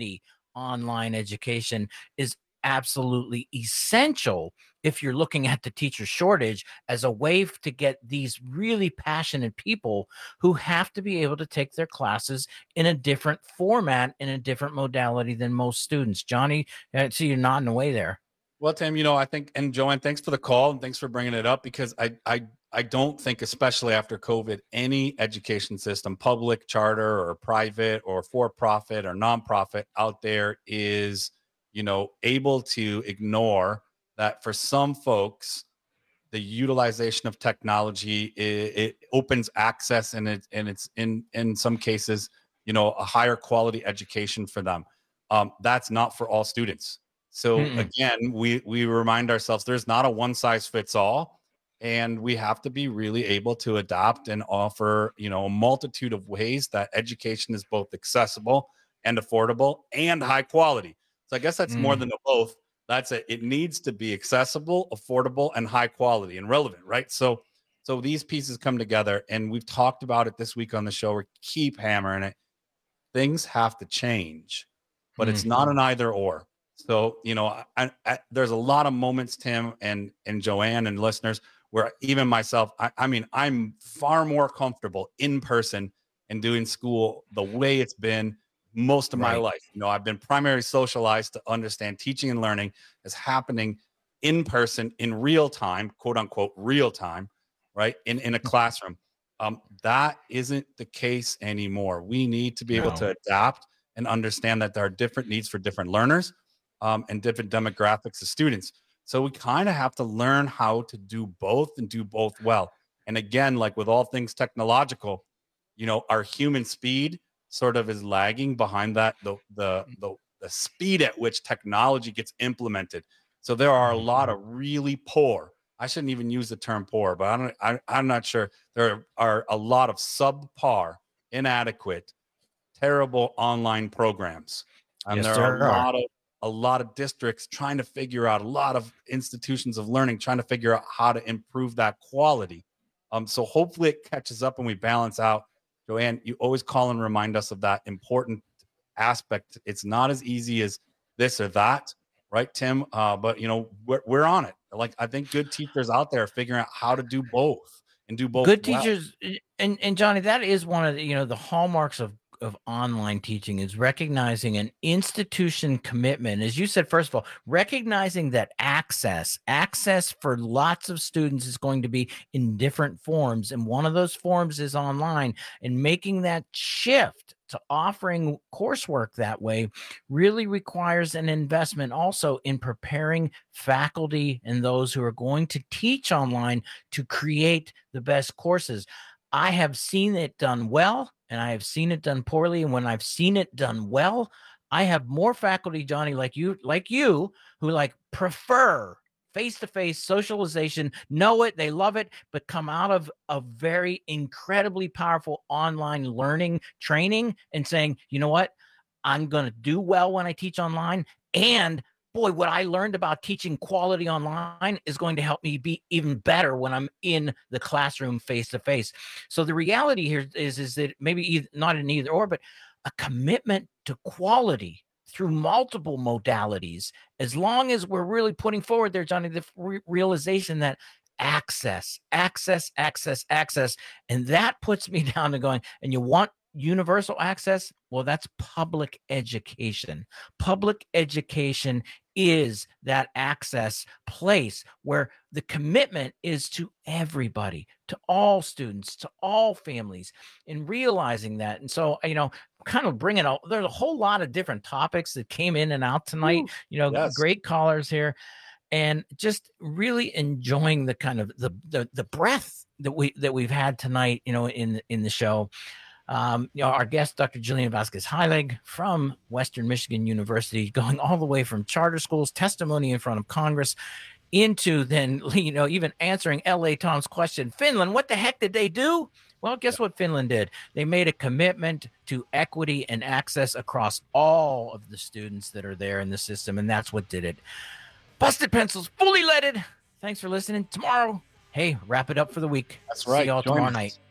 online education is absolutely essential if you're looking at the teacher shortage as a way to get these really passionate people who have to be able to take their classes in a different format, in a different modality than most students. Johnny, I see you're nodding away there. Well, Tim, you know, I think, and Joanne, thanks for the call and thanks for bringing it up, because I, I, I don't think, especially after COVID, any education system, public, charter, or private, or for-profit, or nonprofit out there is, you know, able to ignore that for some folks, the utilization of technology, it, it opens access, and it and it's in in some cases, you know, a higher quality education for them. Um, that's not for all students. So Mm-mm. again, we we remind ourselves there's not a one size fits all, and we have to be really able to adapt and offer, you know, a multitude of ways that education is both accessible and affordable and high quality. So I guess that's Mm. more than a both. That's it. It needs to be accessible, affordable, and high quality and relevant, right? So, so these pieces come together, and we've talked about it this week on the show. We keep hammering it. Things have to change, but Mm. it's not an either or. So, you know, I, I, there's a lot of moments, Tim and and Joanne and listeners, where even myself, I, I mean, I'm far more comfortable in person and doing school the way it's been most of my Right. life. You know, I've been primarily socialized to understand teaching and learning is happening in person, in real time, quote unquote, real time, right? In, in a classroom. Um, that isn't the case anymore. We need to be able No. to adapt and understand that there are different needs for different learners um, and different demographics of students. So we kind of have to learn how to do both and do both well. And again, like with all things technological, you know, our human speed sort of is lagging behind that, the, the, the, the speed at which technology gets implemented. So there are a lot of really poor, I shouldn't even use the term poor, but I don't, I, I'm not sure. There are a lot of subpar, inadequate, terrible online programs. And Yes, there there are a are. lot of a lot of districts trying to figure out, a lot of institutions of learning trying to figure out how to improve that quality. Um, so hopefully it catches up and we balance out. Joanne, you always call and remind us of that important aspect. It's not as easy as this or that, right, Tim? Uh, but you know, we're we're on it. Like, I think good teachers out there are figuring out how to do both and do both. Good well. teachers, and and Johnny, that is one of the, you know, the hallmarks of of online teaching is recognizing an institution commitment. As you said, first of all, recognizing that access, access for lots of students is going to be in different forms. And one of those forms is online, and making that shift to offering coursework that way really requires an investment also in preparing faculty and those who are going to teach online to create the best courses. I have seen it done well, and I have seen it done poorly. And when I've seen it done well, I have more faculty, Johnny, like you, like you, who like prefer face-to-face socialization, know it, they love it, but come out of a very incredibly powerful online learning training and saying, you know what, I'm going to do well when I teach online. And boy, what I learned about teaching quality online is going to help me be even better when I'm in the classroom face-to-face. So the reality here is, is that maybe either, not an either or, but a commitment to quality through multiple modalities, as long as we're really putting forward there, Johnny, the re- realization that access, access, access, access, and that puts me down to going, and you want universal access? Well, that's public education. Public education is that access place where the commitment is to everybody, to all students, to all families, in realizing that. And so, you know, kind of bringing out, there's a whole lot of different topics that came in and out tonight. Ooh, you know, yes. Great callers here, and just really enjoying the kind of the the the breadth that we that we've had tonight, you know, in in the show. Um, you know, our guest, Doctor Julian Vasquez Heilig from Western Michigan University, going all the way from charter schools, testimony in front of Congress, into then, you know, even answering L A Tom's question, Finland, what the heck did they do? Well, guess what Finland did? They made a commitment to equity and access across all of the students that are there in the system, and that's what did it. Busted Pencils, fully leaded. Thanks for listening. Tomorrow, hey, wrap it up for the week. That's right. See y'all Join tomorrow us. night.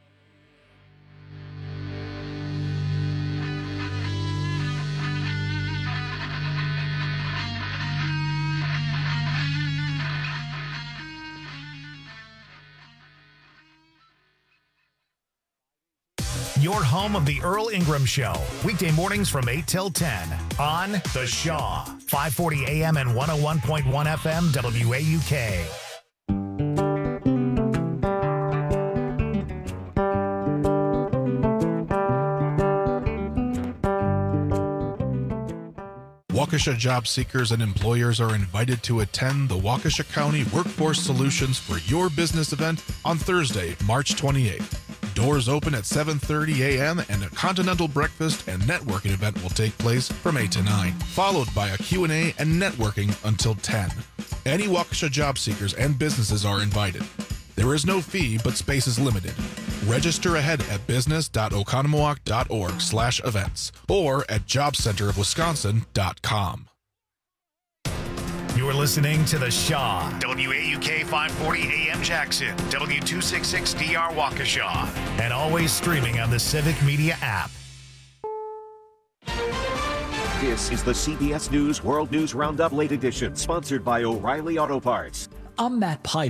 Your home of the Earl Ingram Show. Weekday mornings from eight till ten on The Shaw. five forty A M and one oh one point one F M W A U K. Waukesha job seekers and employers are invited to attend the Waukesha County Workforce Solutions for Your Business event on Thursday, March twenty-eighth. Doors open at seven thirty A M and a continental breakfast and networking event will take place from eight to nine, followed by a Q and A and networking until ten. Any Waukesha job seekers and businesses are invited. There is no fee, but space is limited. Register ahead at business.oconomowoc.org slash events or at job center of wisconsin dot com. You're listening to The Shaw. W A U K five forty A M Jackson, W two sixty-six D R Waukesha, and always streaming on the Civic Media app. This is the C B S News World News Roundup Late Edition, sponsored by O'Reilly Auto Parts. I'm Matt Pipe.